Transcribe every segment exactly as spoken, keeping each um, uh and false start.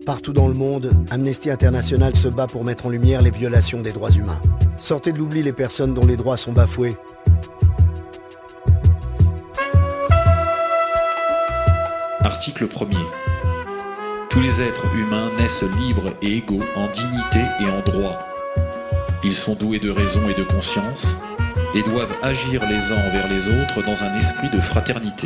Partout dans le monde, Amnesty International se bat pour mettre en lumière les violations des droits humains. Sortez de l'oubli les personnes dont les droits sont bafoués. Article premier. Tous les êtres humains naissent libres et égaux en dignité et en droit. Ils sont doués de raison et de conscience et doivent agir les uns envers les autres dans un esprit de fraternité.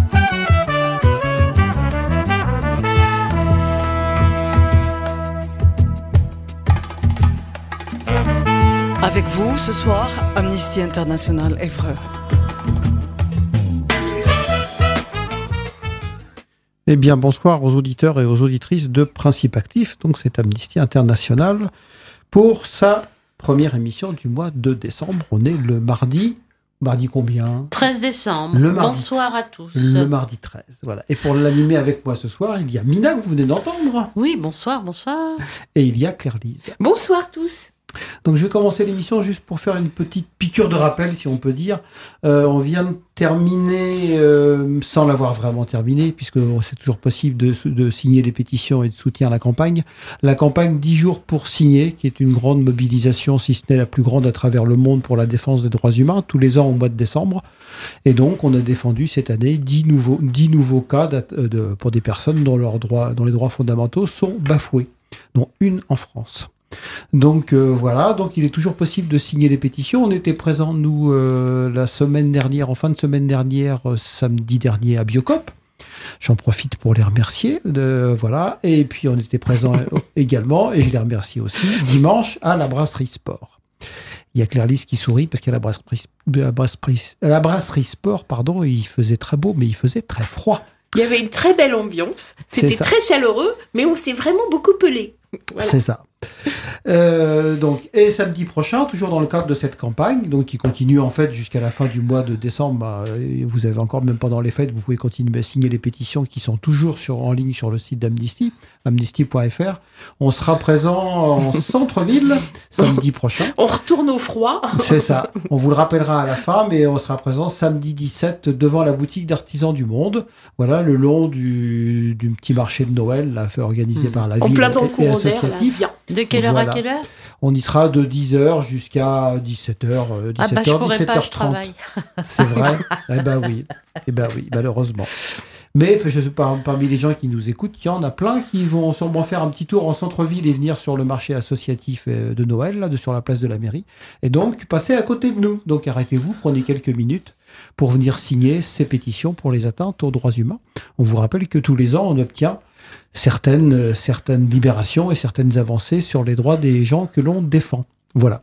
Avec vous, ce soir, Amnesty International Évreux. Eh bien, bonsoir aux auditeurs et aux auditrices de Principe Actif. Donc, c'est Amnesty International pour sa première émission du mois de décembre. On est le mardi. Mardi combien ? treize décembre. Le mardi, Bonsoir à tous. Le mardi treize, voilà. Et pour l'animer avec moi ce soir, il y a Mina, que vous venez d'entendre. Oui, bonsoir, bonsoir. Et il y a Claire-Lise. Bonsoir tous. Donc je vais commencer l'émission juste pour faire une petite piqûre de rappel, si on peut dire. Euh, on vient de terminer, euh, sans l'avoir vraiment terminé, puisque c'est toujours possible de, de signer les pétitions et de soutenir la campagne. La campagne dix jours pour signer, qui est une grande mobilisation, si ce n'est la plus grande à travers le monde pour la défense des droits humains, tous les ans au mois de décembre. Et donc on a défendu cette année dix nouveaux, dix nouveaux cas de, de, pour des personnes dont, leurs droits, dont les droits fondamentaux sont bafoués, dont une en France. Donc euh, voilà, donc il est toujours possible de signer les pétitions. On était présents, nous, euh, la semaine dernière, en fin de semaine dernière, euh, samedi dernier à Biocop. J'en profite pour les remercier. De, voilà. Et puis on était présents également, et je les remercie aussi, dimanche à la Brasserie Sport. Il y a Claire-Lise qui sourit parce qu'à la Brasserie, la Brasserie, la Brasserie Sport, pardon, il faisait très beau, mais il faisait très froid. Il y avait une très belle ambiance. C'était très chaleureux, mais on s'est vraiment beaucoup pelé. Voilà. C'est ça. Euh, donc, et samedi prochain, toujours dans le cadre de cette campagne, donc qui continue en fait jusqu'à la fin du mois de décembre. Bah, vous avez encore, même pendant les fêtes, vous pouvez continuer à signer les pétitions qui sont toujours sur, en ligne sur le site d'Amnesty, amnesty point f r. On sera présent en centre-ville samedi prochain. On retourne au froid. C'est ça. On vous le rappellera à la fin, mais on sera présent samedi dix-sept devant la boutique d'Artisans du Monde. Voilà, le long du, du petit marché de Noël là, fait organisé mmh. par la en ville plein dans le et, et associatif. Là, de quelle heure voilà. à quelle heure ? On y sera de dix heures jusqu'à dix-sept heures. Euh, dix-sept heures, ah bah je pourrais dix-sept heures trente. pas, je travaille. C'est vrai ? Eh ben oui. Eh ben oui, malheureusement. Mais je sais pas, parmi les gens qui nous écoutent, il y en a plein qui vont sûrement faire un petit tour en centre-ville et venir sur le marché associatif de Noël, là, de, sur la place de la mairie. Et donc, passez à côté de nous. Donc, arrêtez-vous, prenez quelques minutes pour venir signer ces pétitions pour les atteintes aux droits humains. On vous rappelle que tous les ans, on obtient certaines, certaines libérations et certaines avancées sur les droits des gens que l'on défend. Voilà.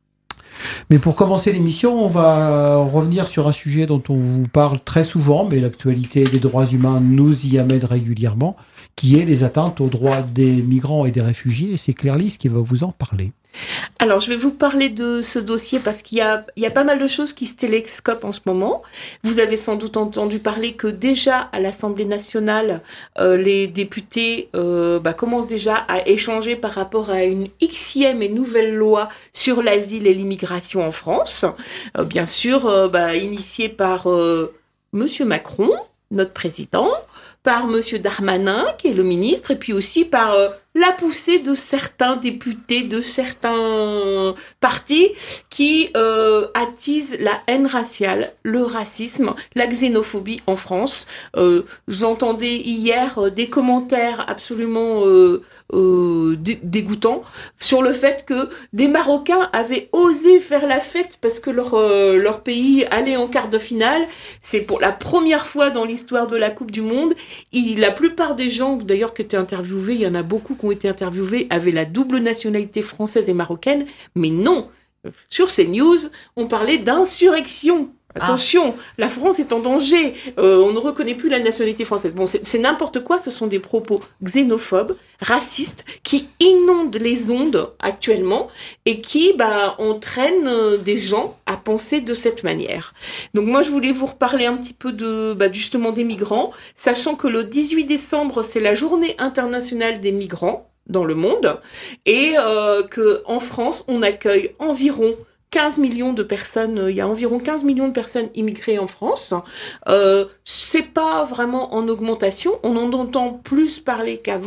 Mais pour commencer l'émission, on va revenir sur un sujet dont on vous parle très souvent, mais l'actualité des droits humains nous y amène régulièrement, qui est les atteintes aux droits des migrants et des réfugiés. Et c'est Claire-Lise qui va vous en parler. Alors, je vais vous parler de ce dossier parce qu'il y a, il y a pas mal de choses qui se télescopent en ce moment. Vous avez sans doute entendu parler que déjà à l'Assemblée nationale, euh, les députés euh, bah, commencent déjà à échanger par rapport à une xième et nouvelle loi sur l'asile et l'immigration en France. Euh, bien sûr, euh, bah, initiée par euh, Monsieur Macron, notre président, par Monsieur Darmanin, qui est le ministre, et puis aussi par euh, la poussée de certains députés, de certains partis qui euh, attisent la haine raciale, le racisme, la xénophobie en France. Euh, j'entendais hier euh, des commentaires absolument euh, euh, dé- dégoûtants sur le fait que des Marocains avaient osé faire la fête parce que leur, euh, leur pays allait en quart de finale. C'est pour la première fois dans l'histoire de la Coupe du Monde. Il, la plupart des gens, d'ailleurs, qui étaient interviewés, il y en a beaucoup qui ont été interviewés, avaient la double nationalité française et marocaine, mais non, sur CNews, on parlait d'insurrection. Attention, ah. La France est en danger, euh, on ne reconnaît plus la nationalité française. Bon, c'est, c'est n'importe quoi, ce sont des propos xénophobes, racistes, qui inondent les ondes actuellement et qui bah, entraînent des gens à penser de cette manière. Donc moi, je voulais vous reparler un petit peu de, bah, justement des migrants, sachant que le dix-huit décembre, c'est la journée internationale des migrants dans le monde et euh, qu'en France, on accueille environ quinze millions de personnes, il y a environ quinze millions de personnes immigrées en France. Euh, c'est pas vraiment en augmentation, on en entend plus parler qu'avant,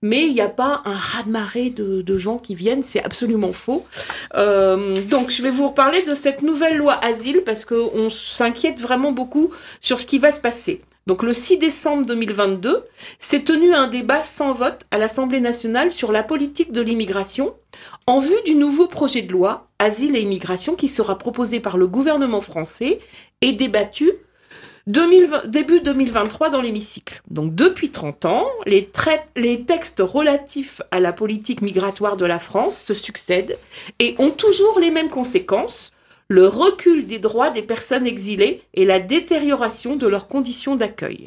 mais il n'y a pas un raz-de-marée de, de gens qui viennent, c'est absolument faux. Euh, donc, je vais vous reparler de cette nouvelle loi asile, parce qu'on s'inquiète vraiment beaucoup sur ce qui va se passer. Donc, le six décembre deux mille vingt-deux, s'est tenu un débat sans vote à l'Assemblée nationale sur la politique de l'immigration, en vue du nouveau projet de loi Asile et immigration qui sera proposé par le gouvernement français et débattu deux mille vingt, début deux mille vingt-trois dans l'hémicycle. Donc depuis trente ans, les, tra- les textes relatifs à la politique migratoire de la France se succèdent et ont toujours les mêmes conséquences, le recul des droits des personnes exilées et la détérioration de leurs conditions d'accueil.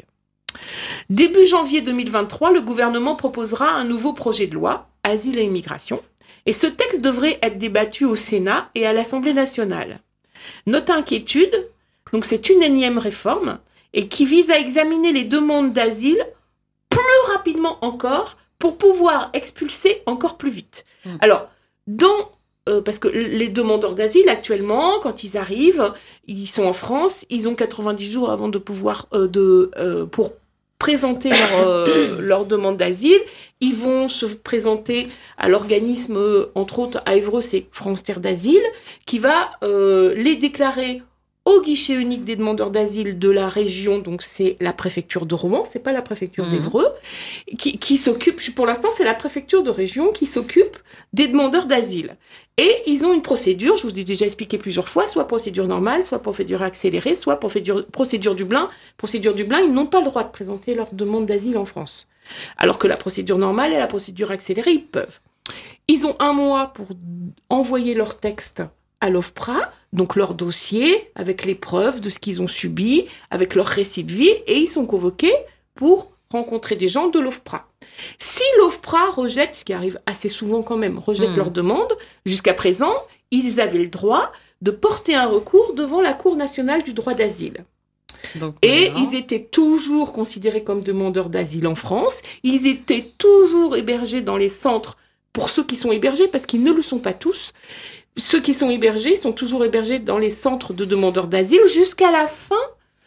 Début janvier deux mille vingt-trois, le gouvernement proposera un nouveau projet de loi, Asile et immigration, et ce texte devrait être débattu au Sénat et à l'Assemblée nationale. Notre inquiétude, donc c'est une énième réforme, et qui vise à examiner les demandes d'asile plus rapidement encore pour pouvoir expulser encore plus vite. Mmh. Alors, dans, euh, parce que les demandeurs d'asile actuellement, quand ils arrivent, ils sont en France, ils ont quatre-vingt-dix jours avant de pouvoir, euh, de, euh, pour présenter leur, euh, leur demande d'asile. Ils vont se présenter à l'organisme, euh, entre autres à Évreux, c'est France Terre d'Asile, qui va euh, les déclarer au guichet unique des demandeurs d'asile de la région, donc c'est la préfecture de Rouen, c'est pas la préfecture mmh. d'Évreux, qui, qui s'occupe, pour l'instant c'est la préfecture de région qui s'occupe des demandeurs d'asile. Et ils ont une procédure, je vous ai déjà expliqué plusieurs fois, soit procédure normale, soit procédure accélérée, soit procédure, procédure Dublin. Procédure Dublin, ils n'ont pas le droit de présenter leur demande d'asile en France. Alors que la procédure normale et la procédure accélérée, ils peuvent. Ils ont un mois pour envoyer leur texte à l'OFPRA, donc leur dossier, avec les preuves de ce qu'ils ont subi, avec leur récit de vie, et ils sont convoqués pour rencontrer des gens de l'OFPRA. Si l'OFPRA rejette, ce qui arrive assez souvent quand même, rejette mmh. leur demande, jusqu'à présent, ils avaient le droit de porter un recours devant la Cour nationale du droit d'asile. Donc, et voilà. Ils étaient toujours considérés comme demandeurs d'asile en France, ils étaient toujours hébergés dans les centres, pour ceux qui sont hébergés, parce qu'ils ne le sont pas tous. Ceux qui sont hébergés sont toujours hébergés dans les centres de demandeurs d'asile jusqu'à la fin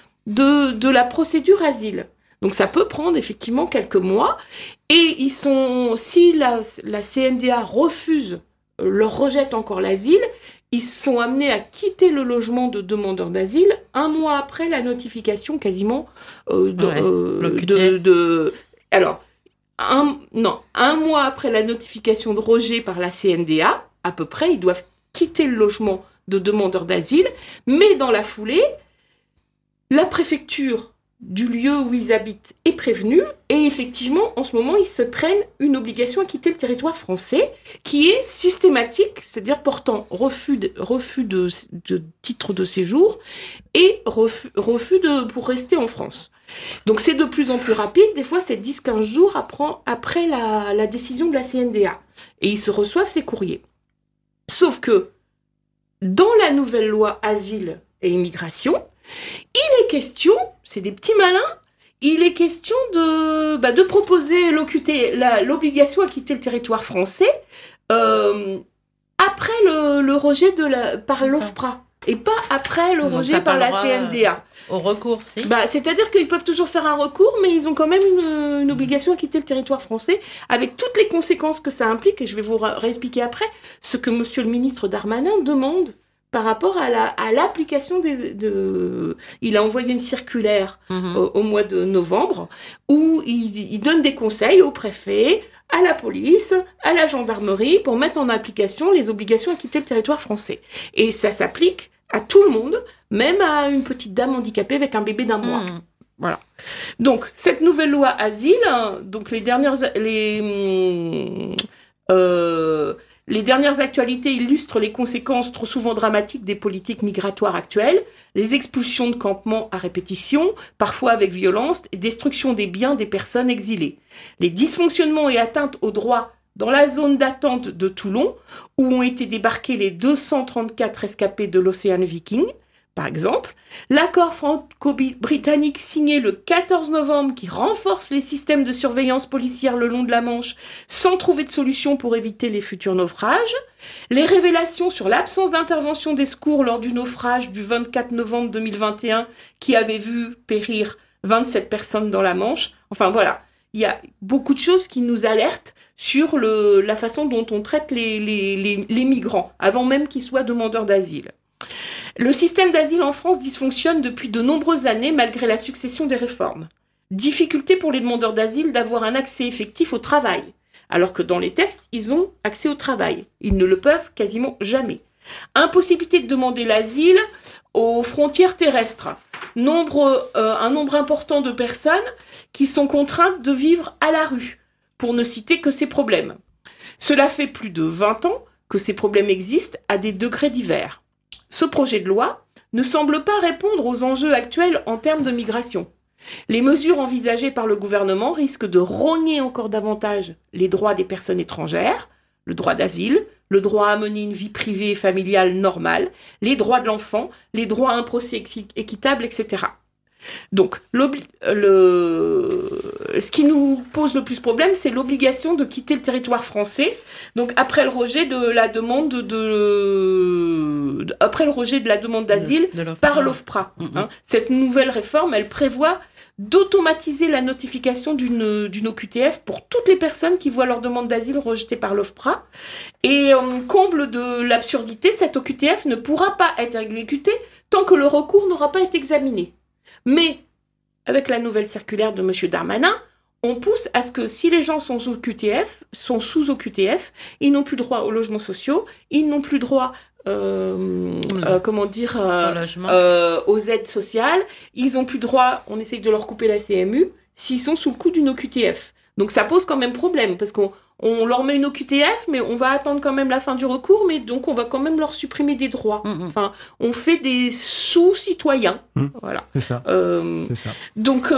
de, de la procédure asile. Donc ça peut prendre effectivement quelques mois. Et ils sont, si la, la C N D A refuse, leur rejette encore l'asile, ils sont amenés à quitter le logement de demandeurs d'asile un mois après la notification quasiment euh, de, ouais, euh, de, de... Alors, un, non, un mois après la notification de rejet par la C N D A, à peu près, ils doivent quitter le logement de demandeurs d'asile, mais dans la foulée, la préfecture du lieu où ils habitent est prévenue, et effectivement, en ce moment, ils se prennent une obligation à quitter le territoire français, qui est systématique, c'est-à-dire portant refus de, refus de, de titre de séjour et refus, refus de, pour rester en France. Donc c'est de plus en plus rapide, des fois c'est dix à quinze jours après, après la, la décision de la C N D A, et ils se reçoivent ces courriers. Sauf que, dans la nouvelle loi Asile et Immigration, il est question, c'est des petits malins, il est question de, bah, de proposer l'O Q T, la, l'obligation à quitter le territoire français euh, après le, le rejet de la, par l'OFPRA, et pas après le non, rejet par la C N D A. Au recours, si. Bah, c'est-à-dire qu'ils peuvent toujours faire un recours, mais ils ont quand même une, une obligation à quitter le territoire français, avec toutes les conséquences que ça implique, et je vais vous réexpliquer après ce que monsieur le ministre Darmanin demande par rapport à, la, à l'application des... De... Il a envoyé une circulaire mmh. au, au mois de novembre, où il, il donne des conseils au préfet, à la police, à la gendarmerie, pour mettre en application les obligations à quitter le territoire français. Et ça s'applique à tout le monde, même à une petite dame handicapée avec un bébé d'un mois. Mmh. Voilà. Donc, cette nouvelle loi asile, donc les dernières, les, euh, les dernières actualités illustrent les conséquences trop souvent dramatiques des politiques migratoires actuelles, les expulsions de campements à répétition, parfois avec violence, et destruction des biens des personnes exilées, les dysfonctionnements et atteintes aux droits dans la zone d'attente de Toulon, où ont été débarqués les deux cent trente-quatre rescapés de l'Océan Viking, par exemple, l'accord franco-britannique signé le quatorze novembre qui renforce les systèmes de surveillance policière le long de la Manche sans trouver de solution pour éviter les futurs naufrages, les révélations sur l'absence d'intervention des secours lors du naufrage du vingt-quatre novembre deux mille vingt et un qui avait vu périr vingt-sept personnes dans la Manche. Enfin voilà, il y a beaucoup de choses qui nous alertent sur le, la façon dont on traite les, les, les, les migrants, avant même qu'ils soient demandeurs d'asile. Le système d'asile en France dysfonctionne depuis de nombreuses années malgré la succession des réformes. Difficulté pour les demandeurs d'asile d'avoir un accès effectif au travail, alors que dans les textes, ils ont accès au travail. Ils ne le peuvent quasiment jamais. Impossibilité de demander l'asile aux frontières terrestres. Nombre, euh, un nombre important de personnes qui sont contraintes de vivre à la rue, pour ne citer que ces problèmes. Cela fait plus de vingt ans que ces problèmes existent à des degrés divers. Ce projet de loi ne semble pas répondre aux enjeux actuels en termes de migration. Les mesures envisagées par le gouvernement risquent de rogner encore davantage les droits des personnes étrangères, le droit d'asile, le droit à mener une vie privée et familiale normale, les droits de l'enfant, les droits à un procès équitable, et cetera. Donc, le, ce qui nous pose le plus problème, c'est l'obligation de quitter le territoire français. Donc, après le rejet de la demande de, de après le rejet de la demande d'asile de, de par l'OFPRA. Mmh. Hein. Cette nouvelle réforme, elle prévoit d'automatiser la notification d'une, d'une O Q T F pour toutes les personnes qui voient leur demande d'asile rejetée par l'OFPRA. Et euh, comble de l'absurdité, cette O Q T F ne pourra pas être exécutée tant que le recours n'aura pas été examiné. Mais, avec la nouvelle circulaire de M. Darmanin, on pousse à ce que si les gens sont sous O Q T F, sont sous O Q T F, ils n'ont plus droit aux logements sociaux, ils n'ont plus droit euh, mmh. euh, comment dire, euh, euh, aux aides sociales, ils n'ont plus droit, on essaye de leur couper la C M U, s'ils sont sous le coup d'une O Q T F. Donc ça pose quand même problème, parce qu'on on leur met une O Q T F, mais on va attendre quand même la fin du recours, mais donc on va quand même leur supprimer des droits. Mmh. Enfin, on fait des sous-citoyens. Mmh. Voilà. C'est ça. Euh, C'est ça. Donc,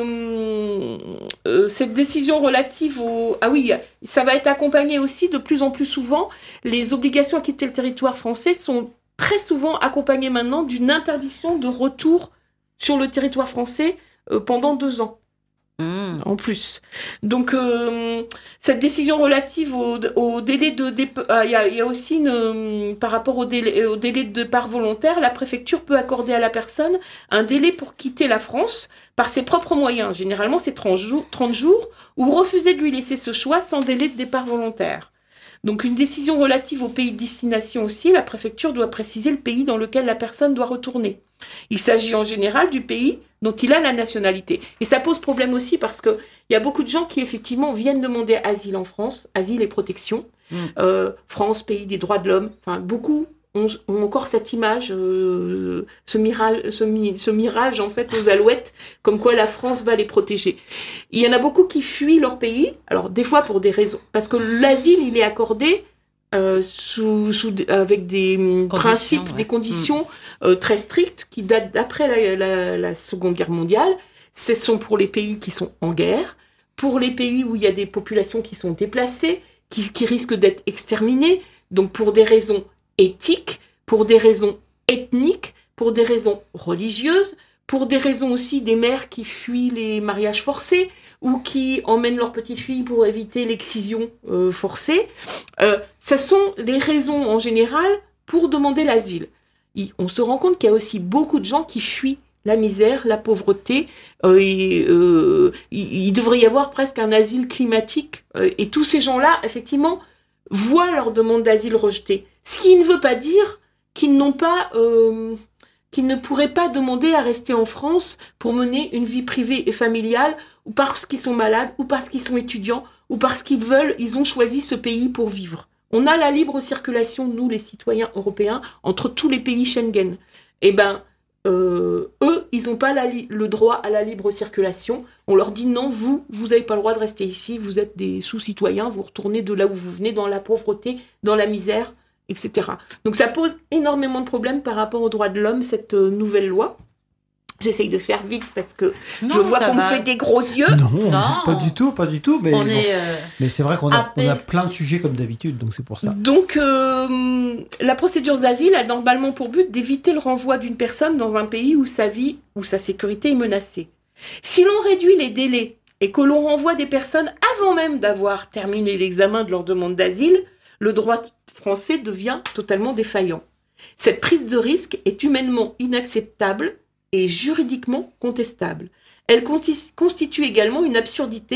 euh, euh, cette décision relative au... Ah oui, ça va être accompagné aussi de plus en plus souvent. Les obligations à quitter le territoire français sont très souvent accompagnées maintenant d'une interdiction de retour sur le territoire français euh, pendant deux ans. Mmh. En plus. Donc, euh, cette décision relative au, au délai de départ, il euh, y, y a aussi, une, par rapport au délai, au délai de départ volontaire, la préfecture peut accorder à la personne un délai pour quitter la France par ses propres moyens. Généralement, c'est trente jours, trente jours, ou refuser de lui laisser ce choix sans délai de départ volontaire. Donc, une décision relative au pays de destination aussi, la préfecture doit préciser le pays dans lequel la personne doit retourner. Il s'agit en général du pays dont il a la nationalité. Et ça pose problème aussi parce qu'il y a beaucoup de gens qui, effectivement, viennent demander asile en France, asile et protection. Mmh. Euh, France, pays des droits de l'homme. Enfin, beaucoup ont, ont encore cette image, euh, ce, mirage, ce, mi, ce mirage, en fait, aux alouettes, comme quoi la France va les protéger. Il y en a beaucoup qui fuient leur pays, alors des fois pour des raisons... Parce que l'asile, il est accordé euh, sous, sous, avec des conditions, principes, ouais. des conditions... Mmh. Euh, très strictes, qui datent d'après la, la, la Seconde Guerre mondiale. Ce sont pour les pays qui sont en guerre, pour les pays où il y a des populations qui sont déplacées, qui, qui risquent d'être exterminées, donc pour des raisons éthiques, pour des raisons ethniques, pour des raisons religieuses, pour des raisons aussi des mères qui fuient les mariages forcés ou qui emmènent leurs petites filles pour éviter l'excision euh, forcée. Euh, ce sont les raisons en général pour demander l'asile. On se rend compte qu'il y a aussi beaucoup de gens qui fuient la misère, la pauvreté. Euh, et, euh, il, il devrait y avoir presque un asile climatique. Euh, et tous ces gens-là, effectivement, voient leur demande d'asile rejetée. Ce qui ne veut pas dire qu'ils n'ont pas, euh, qu'ils ne pourraient pas demander à rester en France pour mener une vie privée et familiale, ou parce qu'ils sont malades, ou parce qu'ils sont étudiants, ou parce qu'ils veulent, ils ont choisi ce pays pour vivre. On a la libre circulation, nous, les citoyens européens, entre tous les pays Schengen. Eh bien, euh, eux, ils n'ont pas la li- le droit à la libre circulation. On leur dit non, vous, vous n'avez pas le droit de rester ici, vous êtes des sous-citoyens, vous retournez de là où vous venez, dans la pauvreté, dans la misère, et cetera. Donc ça pose énormément de problèmes par rapport aux droits de l'homme, cette euh, nouvelle loi. J'essaye de faire vite parce que non, je vois qu'on va. me fait des gros yeux. Non, non, pas du tout, pas du tout. Mais, on bon. est, euh, mais c'est vrai qu'on a, on a plein de sujets comme d'habitude, donc c'est pour ça. Donc, euh, la procédure d'asile a normalement pour but d'éviter le renvoi d'une personne dans un pays où sa vie ou sa sécurité est menacée. Si l'on réduit les délais et que l'on renvoie des personnes avant même d'avoir terminé l'examen de leur demande d'asile, le droit français devient totalement défaillant. Cette prise de risque est humainement inacceptable et juridiquement contestable. Elle constitue également une absurdité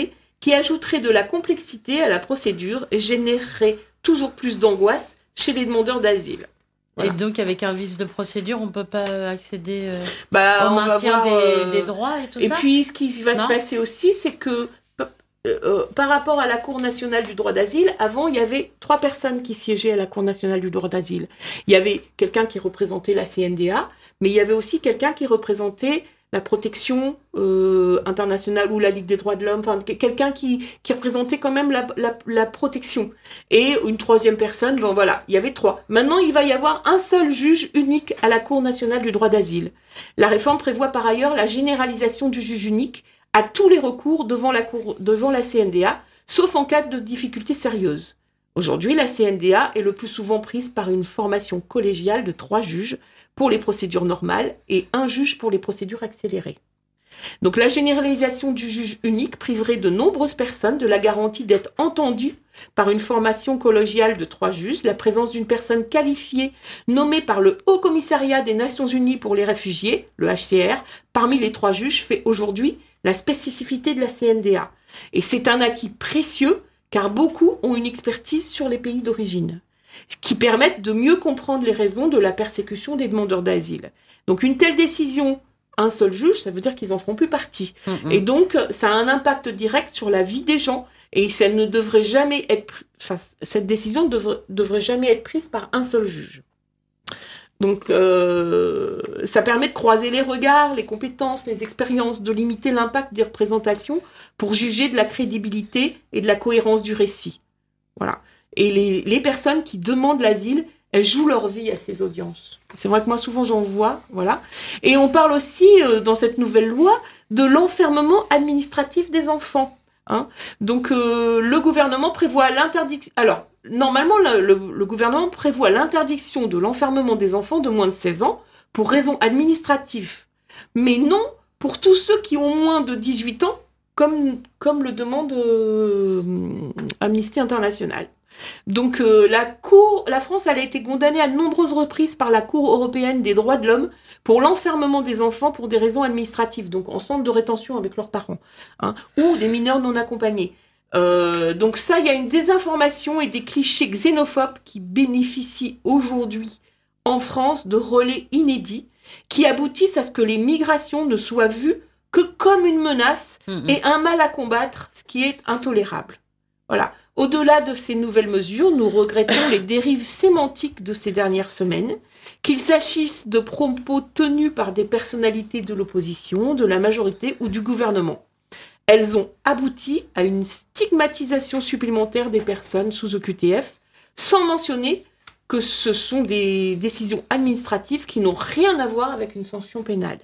qui ajouterait de la complexité à la procédure et générerait toujours plus d'angoisse chez les demandeurs d'asile. Voilà. Et donc, avec un vice de procédure, on ne peut pas accéder euh, bah, au on maintien va voir, des, euh... des droits et tout et ça. Et puis, ce qui va non se passer aussi, c'est que euh, par rapport à la Cour nationale du droit d'asile, avant, il y avait trois personnes qui siégeaient à la Cour nationale du droit d'asile. Il y avait quelqu'un qui représentait la C N D A, mais il y avait aussi quelqu'un qui représentait la protection euh, internationale ou la Ligue des droits de l'homme, enfin quelqu'un qui, qui représentait quand même la, la, la protection. Et une troisième personne, bon voilà, il y avait trois. Maintenant, il va y avoir un seul juge unique à la Cour nationale du droit d'asile. La réforme prévoit par ailleurs la généralisation du juge unique à tous les recours devant la, cour, devant la C N D A, sauf en cas de difficultés sérieuses. Aujourd'hui, la C N D A est le plus souvent prise par une formation collégiale de trois juges pour les procédures normales et un juge pour les procédures accélérées. Donc la généralisation du juge unique priverait de nombreuses personnes de la garantie d'être entendues par une formation collégiale de trois juges. La présence d'une personne qualifiée nommée par le Haut Commissariat des Nations Unies pour les réfugiés, le H C R, parmi les trois juges fait aujourd'hui la spécificité de la C N D A. Et c'est un acquis précieux car beaucoup ont une expertise sur les pays d'origine, ce qui permet de mieux comprendre les raisons de la persécution des demandeurs d'asile. Donc une telle décision, un seul juge, ça veut dire qu'ils n'en feront plus partie. Mmh. Et donc, ça a un impact direct sur la vie des gens. Et ça ne devrait jamais être, enfin, cette décision ne devrait, devrait jamais être prise par un seul juge. Donc, euh, ça permet de croiser les regards, les compétences, les expériences, de limiter l'impact des représentations pour juger de la crédibilité et de la cohérence du récit. Voilà. Et les, les personnes qui demandent l'asile, elles jouent leur vie à ces audiences. C'est vrai que moi, souvent, j'en vois, voilà. Et on parle aussi, euh, dans cette nouvelle loi, de l'enfermement administratif des enfants. Hein. Donc, euh, le gouvernement prévoit l'interdiction... Alors, normalement, le, le, le gouvernement prévoit l'interdiction de l'enfermement des enfants de moins de seize ans pour raisons administratives. Mais non pour tous ceux qui ont moins de dix-huit ans, comme, comme le demande euh, Amnesty International. Donc euh, la Cour, la France elle a été condamnée à de nombreuses reprises par la Cour européenne des droits de l'homme pour l'enfermement des enfants pour des raisons administratives, donc en centre de rétention avec leurs parents, hein, ou des mineurs non accompagnés. Euh, donc ça, il y a une désinformation et des clichés xénophobes qui bénéficient aujourd'hui en France de relais inédits qui aboutissent à ce que les migrations ne soient vues que comme une menace mmh. et un mal à combattre, ce qui est intolérable. Voilà. Au-delà de ces nouvelles mesures, nous regrettons les dérives sémantiques de ces dernières semaines, qu'il s'agisse de propos tenus par des personnalités de l'opposition, de la majorité ou du gouvernement. Elles ont abouti à une stigmatisation supplémentaire des personnes sous O Q T F, sans mentionner que ce sont des décisions administratives qui n'ont rien à voir avec une sanction pénale.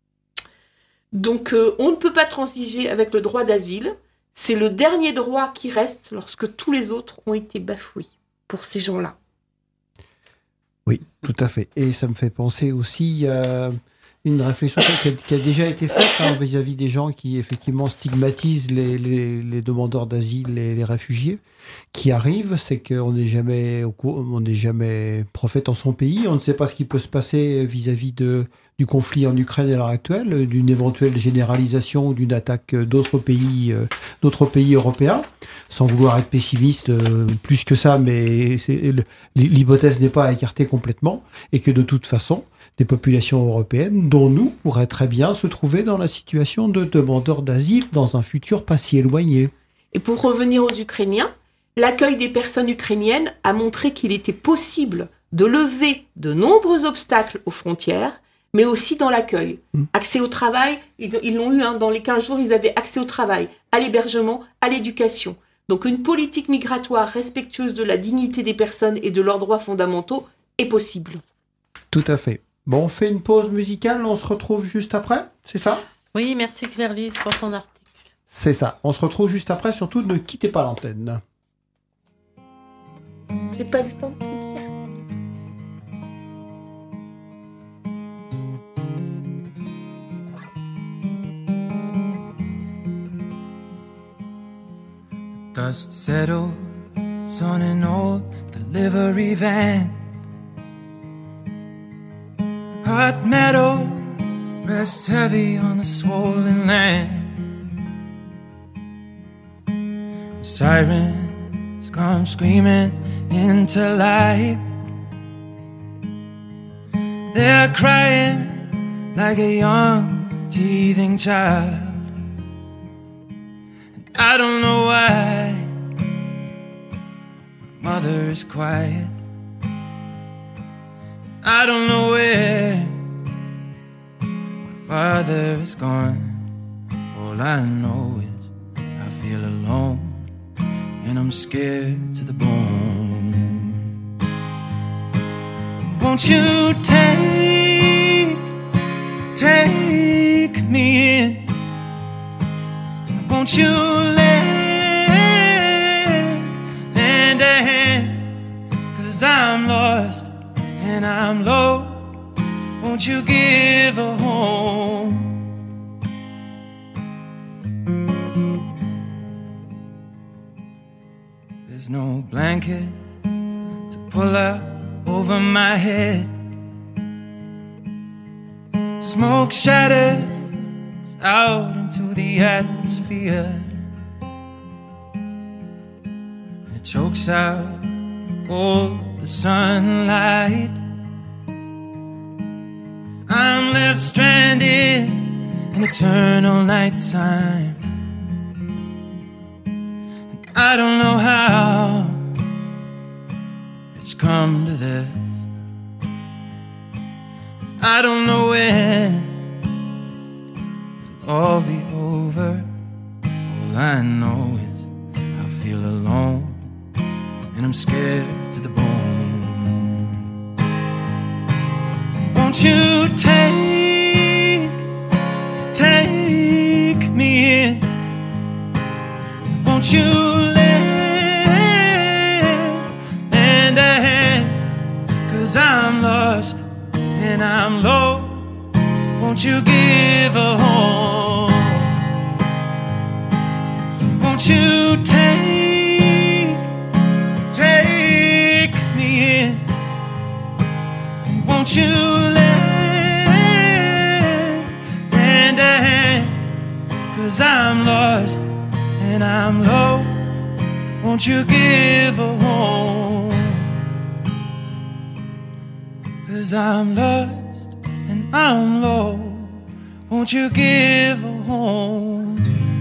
Donc, euh, on ne peut pas transiger avec le droit d'asile. C'est le dernier droit qui reste lorsque tous les autres ont été bafoués pour ces gens-là. Oui, tout à fait. Et ça me fait penser aussi à une réflexion qui a, qui a déjà été faite hein, vis-à-vis des gens qui effectivement stigmatisent les, les, les demandeurs d'asile et les réfugiés qui arrivent. C'est qu'on n'est jamais, on n'est jamais prophète en son pays. On ne sait pas ce qui peut se passer vis-à-vis de du conflit en Ukraine à l'heure actuelle, d'une éventuelle généralisation ou d'une attaque d'autres pays, euh, d'autres pays européens, sans vouloir être pessimiste euh, plus que ça, mais c'est, l'hypothèse n'est pas à écarter complètement, et que de toute façon, des populations européennes, dont nous, pourraient très bien se trouver dans la situation de demandeurs d'asile dans un futur pas si éloigné. Et pour revenir aux Ukrainiens, l'accueil des personnes ukrainiennes a montré qu'il était possible de lever de nombreux obstacles aux frontières, mais aussi dans l'accueil. Mmh. Accès au travail, ils, ils l'ont eu, hein, dans les quinze jours, ils avaient accès au travail, à l'hébergement, à l'éducation. Donc une politique migratoire respectueuse de la dignité des personnes et de leurs droits fondamentaux est possible. Tout à fait. Bon, on fait une pause musicale, on se retrouve juste après, c'est ça ? Oui, merci Claire-Lise pour son article. C'est ça, on se retrouve juste après, surtout ne quittez pas l'antenne. C'est pas le temps de te dire. Dust settles on an old delivery van. Hot metal rests heavy on the swollen land. Sirens come screaming into life. They're crying like a young, teething child. And I don't know why my mother is quiet. I don't know where my father is gone. All I know is I feel alone, and I'm scared to the bone. Won't you take, take me in? Won't you lend, lend a hand? 'Cause I'm lost and I'm low. Won't you give a home? There's no blanket to pull up over my head. Smoke shatters out into the atmosphere, and it chokes out all the sunlight. I'm left stranded in eternal nighttime. I don't know how it's come to this. I don't know when it'll all be over. All I know is I feel alone, and I'm scared to the bone. Won't you take, take me in? Won't you lend a hand? 'Cause I'm lost and I'm low. Won't you give a home? Won't you take, take me in? Won't you lend, lend a hand? 'Cause I'm lost and I'm low. Won't you give a home? 'Cause I'm lost and I'm low. Won't you give a home?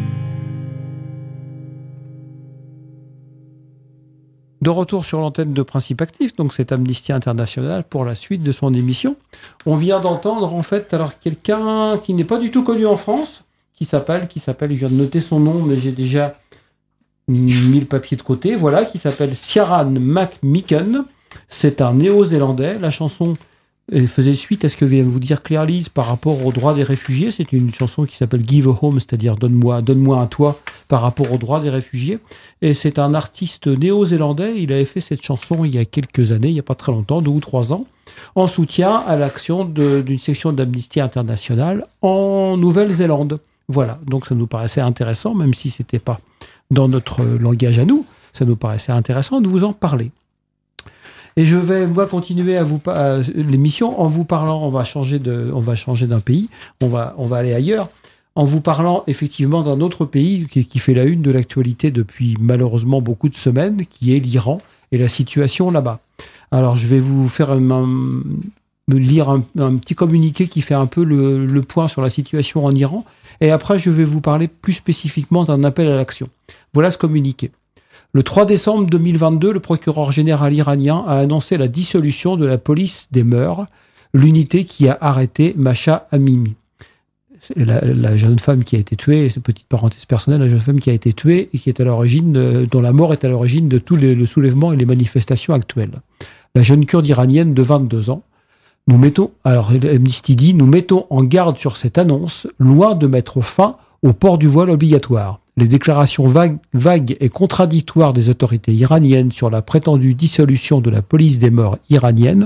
De retour sur l'antenne de Principe Actif, donc c'est Amnesty International pour la suite de son émission. On vient d'entendre en fait alors quelqu'un qui n'est pas du tout connu en France, qui s'appelle, qui s'appelle, je viens de noter son nom, mais j'ai déjà mis le papier de côté, voilà, qui s'appelle Ciaran McMicken. C'est un néo-zélandais. La chanson elle faisait suite à ce que vient de vous dire Claire Lise par rapport aux droits des réfugiés. C'est une chanson qui s'appelle Give a Home, c'est-à-dire donne-moi, donne-moi un toit par rapport aux droits des réfugiés. Et c'est un artiste néo-zélandais. Il avait fait cette chanson il y a quelques années, il n'y a pas très longtemps, deux ou trois ans, en soutien à l'action de, d'une section d'Amnesty International en Nouvelle-Zélande. Voilà, donc ça nous paraissait intéressant, même si ce n'était pas dans notre langage à nous, ça nous paraissait intéressant de vous en parler. Et je vais, moi, continuer à vous à l'émission en vous parlant, on va changer de, on va changer d'un pays, on va, on va aller ailleurs, en vous parlant effectivement d'un autre pays qui, qui fait la une de l'actualité depuis malheureusement beaucoup de semaines, qui est l'Iran et la situation là-bas. Alors, je vais vous faire un, un, me lire un, un petit communiqué qui fait un peu le, le point sur la situation en Iran, et après, je vais vous parler plus spécifiquement d'un appel à l'action. Voilà ce communiqué. Le trois décembre deux mille vingt-deux, le procureur général iranien a annoncé la dissolution de la police des mœurs, l'unité qui a arrêté Mahsa Amini. La, la jeune femme qui a été tuée, c'est une petite parenthèse personnelle, la jeune femme qui a été tuée et qui est à l'origine, de, dont la mort est à l'origine de tout les, le soulèvement et les manifestations actuelles. La jeune kurde iranienne de vingt-deux ans. Nous mettons, alors Amnesty dit, nous mettons en garde sur cette annonce, loin de mettre fin au port du voile obligatoire. Les déclarations vagues, vagues et contradictoires des autorités iraniennes sur la prétendue dissolution de la police des mœurs iranienne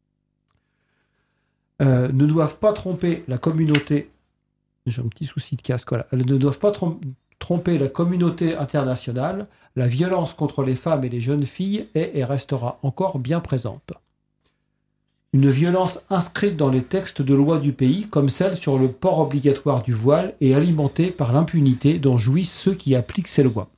euh, ne doivent pas tromper la communauté. J'ai un petit souci de casque, voilà. Elles ne doivent pas trom- tromper la communauté internationale. La violence contre les femmes et les jeunes filles est et restera encore bien présente. Une violence inscrite dans les textes de loi du pays, comme celle sur le port obligatoire du voile, et alimentée par l'impunité dont jouissent ceux qui appliquent ces lois.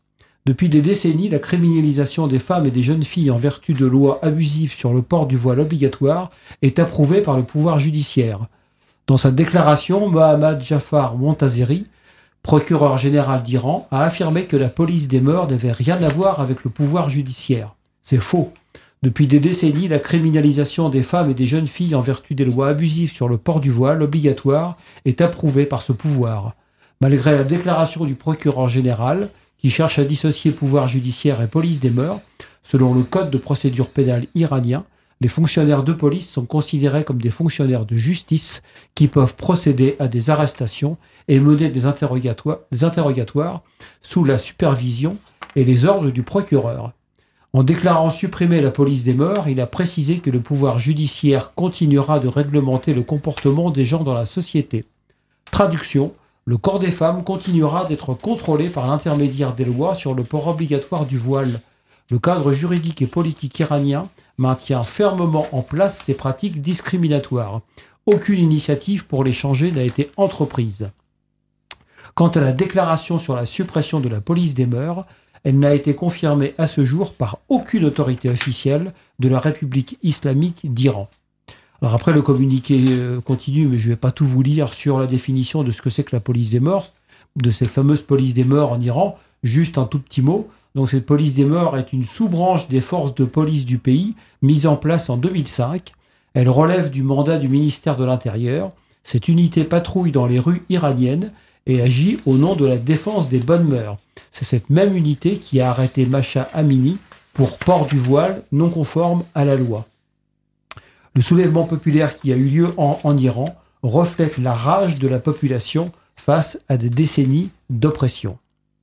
Depuis des décennies, la criminalisation des femmes et des jeunes filles en vertu de lois abusives sur le port du voile obligatoire est approuvée par le pouvoir judiciaire. Dans sa déclaration, Mohammad Jafar Montazeri, procureur général d'Iran, a affirmé que la police des mœurs n'avait rien à voir avec le pouvoir judiciaire. C'est faux. Depuis des décennies, la criminalisation des femmes et des jeunes filles en vertu des lois abusives sur le port du voile obligatoire est approuvée par ce pouvoir. Malgré la déclaration du procureur général, qui cherche à dissocier pouvoir judiciaire et police des mœurs, selon le code de procédure pénale iranien, les fonctionnaires de police sont considérés comme des fonctionnaires de justice qui peuvent procéder à des arrestations et mener des interrogatoires, des interrogatoires sous la supervision et les ordres du procureur. En déclarant supprimer la police des mœurs, il a précisé que le pouvoir judiciaire continuera de réglementer le comportement des gens dans la société. Traduction, le corps des femmes continuera d'être contrôlé par l'intermédiaire des lois sur le port obligatoire du voile. Le cadre juridique et politique iranien maintient fermement en place ces pratiques discriminatoires. Aucune initiative pour les changer n'a été entreprise. Quant à la déclaration sur la suppression de la police des mœurs, elle n'a été confirmée à ce jour par aucune autorité officielle de la République islamique d'Iran. Alors après, le communiqué continue, mais je ne vais pas tout vous lire sur la définition de ce que c'est que la police des mœurs, de cette fameuse police des mœurs en Iran. Juste un tout petit mot. Donc cette police des mœurs est une sous-branche des forces de police du pays, mise en place en deux mille cinq. Elle relève du mandat du ministère de l'Intérieur. Cette unité patrouille dans les rues iraniennes et agit au nom de la défense des bonnes mœurs. C'est cette même unité qui a arrêté Mahsa Amini pour port du voile non conforme à la loi. Le soulèvement populaire qui a eu lieu en, en Iran reflète la rage de la population face à des décennies d'oppression.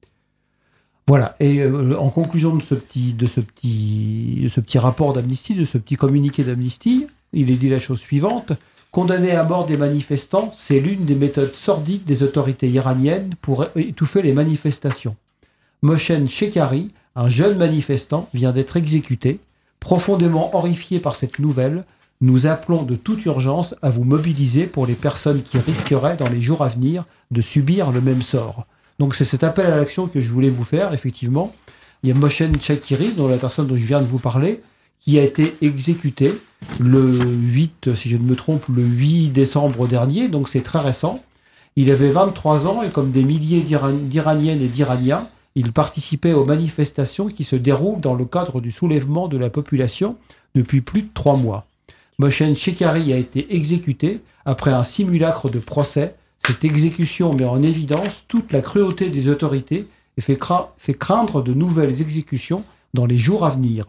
Voilà, et euh, en conclusion de ce, petit, de, ce petit, de ce petit rapport d'Amnesty, de ce petit communiqué d'Amnesty, il est dit la chose suivante. Condamner à mort des manifestants, c'est l'une des méthodes sordides des autorités iraniennes pour étouffer les manifestations. Mohsen Shekhari, un jeune manifestant, vient d'être exécuté. Profondément horrifié par cette nouvelle, nous appelons de toute urgence à vous mobiliser pour les personnes qui risqueraient, dans les jours à venir, de subir le même sort. Donc c'est cet appel à l'action que je voulais vous faire, effectivement. Il y a Mohsen Shekhari, dont la personne dont je viens de vous parler, qui a été exécuté le huit, si je ne me trompe, le huit décembre dernier, donc c'est très récent. Il avait vingt-trois ans et comme des milliers d'Iran- d'Iraniennes et d'Iraniens, il participait aux manifestations qui se déroulent dans le cadre du soulèvement de la population depuis plus de trois mois. Mohsen Shekhari a été exécuté après un simulacre de procès. Cette exécution met en évidence toute la cruauté des autorités et fait, cra- fait craindre de nouvelles exécutions dans les jours à venir.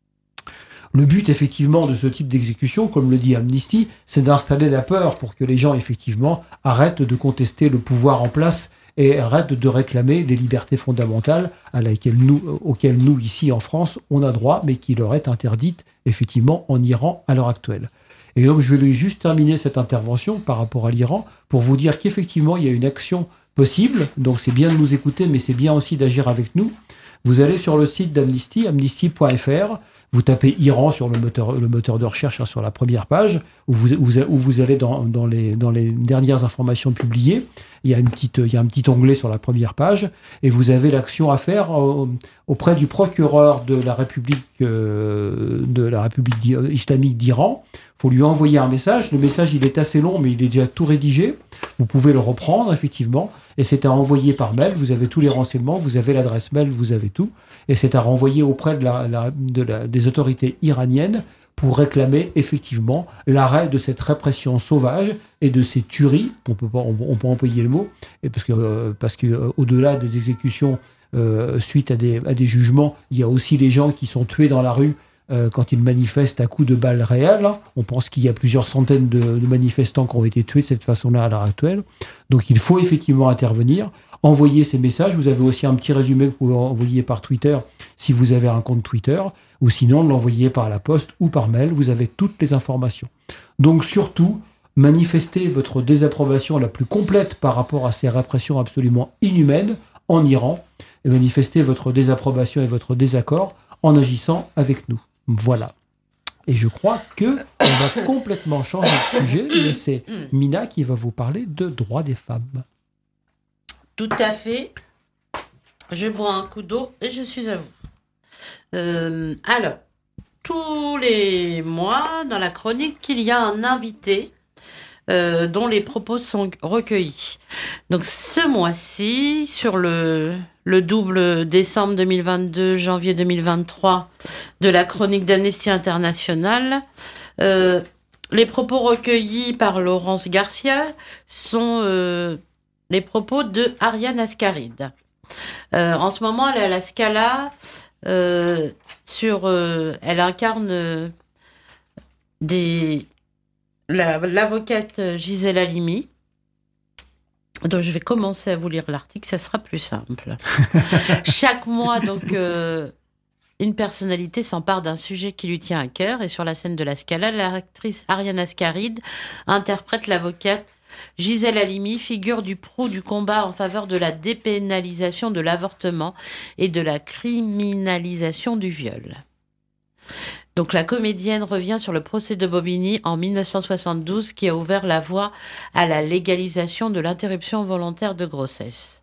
Le but, effectivement, de ce type d'exécution, comme le dit Amnesty, c'est d'installer la peur pour que les gens, effectivement, arrêtent de contester le pouvoir en place et arrêtent de réclamer les libertés fondamentales à laquelle nous, auxquelles nous, ici en France, on a droit, mais qui leur est interdite, effectivement, en Iran à l'heure actuelle. Et donc, je vais juste terminer cette intervention par rapport à l'Iran pour vous dire qu'effectivement, il y a une action possible. Donc, c'est bien de nous écouter, mais c'est bien aussi d'agir avec nous. Vous allez sur le site d'Amnesty, amnesty point f r. Vous tapez Iran sur le moteur, le moteur de recherche, hein, sur la première page, où vous, où, où vous allez dans, dans, les, dans les dernières informations publiées. Il y a une petite, il y a un petit onglet sur la première page, et vous avez l'action à faire euh, auprès du procureur de la République, euh, de la République islamique d'Iran. Il faut lui envoyer un message. Le message, il est assez long, mais il est déjà tout rédigé. Vous pouvez le reprendre, effectivement, et c'est à envoyer par mail. Vous avez tous les renseignements, vous avez l'adresse mail, vous avez tout, et c'est à renvoyer auprès de la, la, de la, des autorités iraniennes pour réclamer effectivement l'arrêt de cette répression sauvage et de ces tueries. On peut pas, on, on peut employer le mot, et parce que euh, parce que euh, au-delà des exécutions euh, suite à des à des jugements, il y a aussi les gens qui sont tués dans la rue euh, quand ils manifestent à coups de balles réelles. On pense qu'il y a plusieurs centaines de, de manifestants qui ont été tués de cette façon-là à l'heure actuelle. Donc il faut effectivement intervenir. Envoyez ces messages. Vous avez aussi un petit résumé que vous pouvez envoyer par Twitter si vous avez un compte Twitter, ou sinon l'envoyer par la poste ou par mail. Vous avez toutes les informations. Donc surtout, manifestez votre désapprobation la plus complète par rapport à ces répressions absolument inhumaines en Iran, et manifestez votre désapprobation et votre désaccord en agissant avec nous. Voilà. Et je crois que on va complètement changer de sujet, mais c'est Mina qui va vous parler de droits des femmes. Tout à fait. Je bois un coup d'eau et je suis à vous. Euh, alors, tous les mois, dans la chronique, il y a un invité euh, dont les propos sont recueillis. Donc, ce mois-ci, sur le, le double décembre deux mille vingt-deux, janvier deux mille vingt-trois de la chronique d'Amnesty International, euh, les propos recueillis par Laurence Garcia sont euh, les propos de Ariane Ascaride. Euh, en ce moment, elle est à la Scala. Euh, sur, euh, elle incarne euh, des, la, l'avocate Gisèle Halimi. Donc, je vais commencer à vous lire l'article, ça sera plus simple. Chaque mois, donc, euh, une personnalité s'empare d'un sujet qui lui tient à cœur. Et sur la scène de la Scala, l'actrice Ariane Ascaride interprète l'avocate Gisèle Halimi, figure du proue du combat en faveur de la dépénalisation de l'avortement et de la criminalisation du viol. Donc la comédienne revient sur le procès de Bobigny en mille neuf cent soixante-douze qui a ouvert la voie à la légalisation de l'interruption volontaire de grossesse.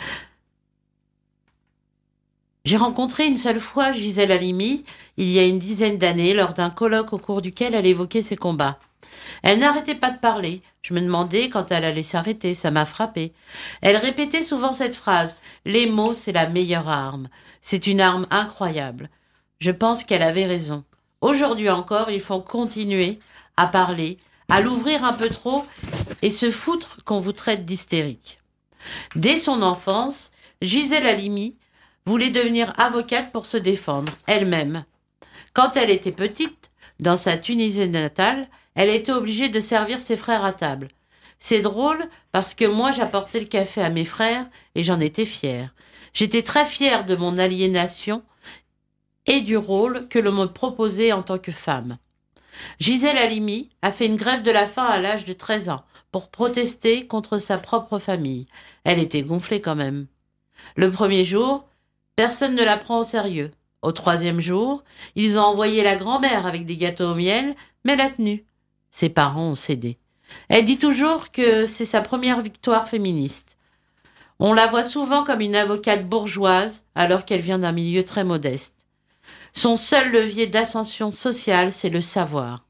J'ai rencontré une seule fois Gisèle Halimi, il y a une dizaine d'années, lors d'un colloque au cours duquel elle évoquait ses combats. Elle n'arrêtait pas de parler. Je me demandais quand elle allait s'arrêter, ça m'a frappée. Elle répétait souvent cette phrase « Les mots, c'est la meilleure arme. C'est une arme incroyable. » Je pense qu'elle avait raison. Aujourd'hui encore, il faut continuer à parler, à l'ouvrir un peu trop et se foutre qu'on vous traite d'hystérique. Dès son enfance, Gisèle Halimi voulait devenir avocate pour se défendre, elle-même. Quand elle était petite, dans sa Tunisie natale, elle était obligée de servir ses frères à table. C'est drôle parce que moi j'apportais le café à mes frères et j'en étais fière. J'étais très fière de mon aliénation et du rôle que l'on me proposait en tant que femme. Gisèle Halimi a fait une grève de la faim à l'âge de treize ans pour protester contre sa propre famille. Elle était gonflée quand même. Le premier jour, personne ne la prend au sérieux. Au troisième jour, ils ont envoyé la grand-mère avec des gâteaux au miel, mais elle a tenu. Ses parents ont cédé. Elle dit toujours que c'est sa première victoire féministe. On la voit souvent comme une avocate bourgeoise, alors qu'elle vient d'un milieu très modeste. Son seul levier d'ascension sociale, c'est le savoir.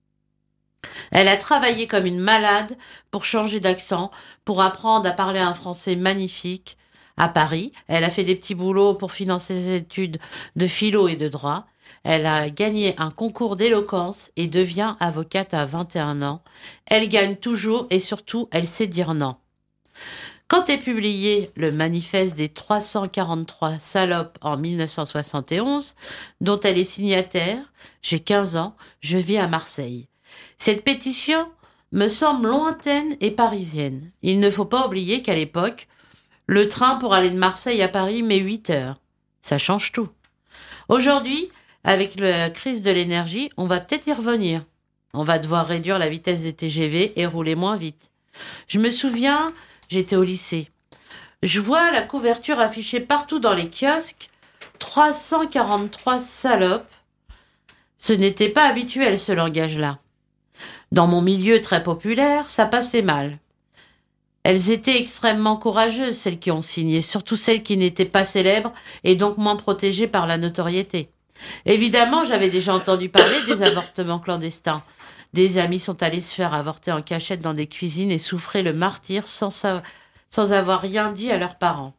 Elle a travaillé comme une malade pour changer d'accent, pour apprendre à parler un français magnifique. À Paris, elle a fait des petits boulots pour financer ses études de philo et de droit. Elle a gagné un concours d'éloquence et devient avocate à vingt et un ans. Elle gagne toujours et surtout, elle sait dire non. Quand est publié le manifeste des trois cent quarante-trois salopes en mille neuf cent soixante et onze, dont elle est signataire, j'ai quinze ans, je vis à Marseille. Cette pétition me semble lointaine et parisienne. Il ne faut pas oublier qu'à l'époque, le train pour aller de Marseille à Paris met huit heures. Ça change tout. Aujourd'hui, avec la crise de l'énergie, on va peut-être y revenir. On va devoir réduire la vitesse des T G V et rouler moins vite. Je me souviens, j'étais au lycée. Je vois la couverture affichée partout dans les kiosques. trois cent quarante-trois salopes. Ce n'était pas habituel, ce langage-là. Dans mon milieu très populaire, ça passait mal. Elles étaient extrêmement courageuses, celles qui ont signé, surtout celles qui n'étaient pas célèbres et donc moins protégées par la notoriété. Évidemment, j'avais déjà entendu parler des avortements clandestins. Des amis sont allés se faire avorter en cachette dans des cuisines et souffraient le martyre sans, sa... sans avoir rien dit à leurs parents.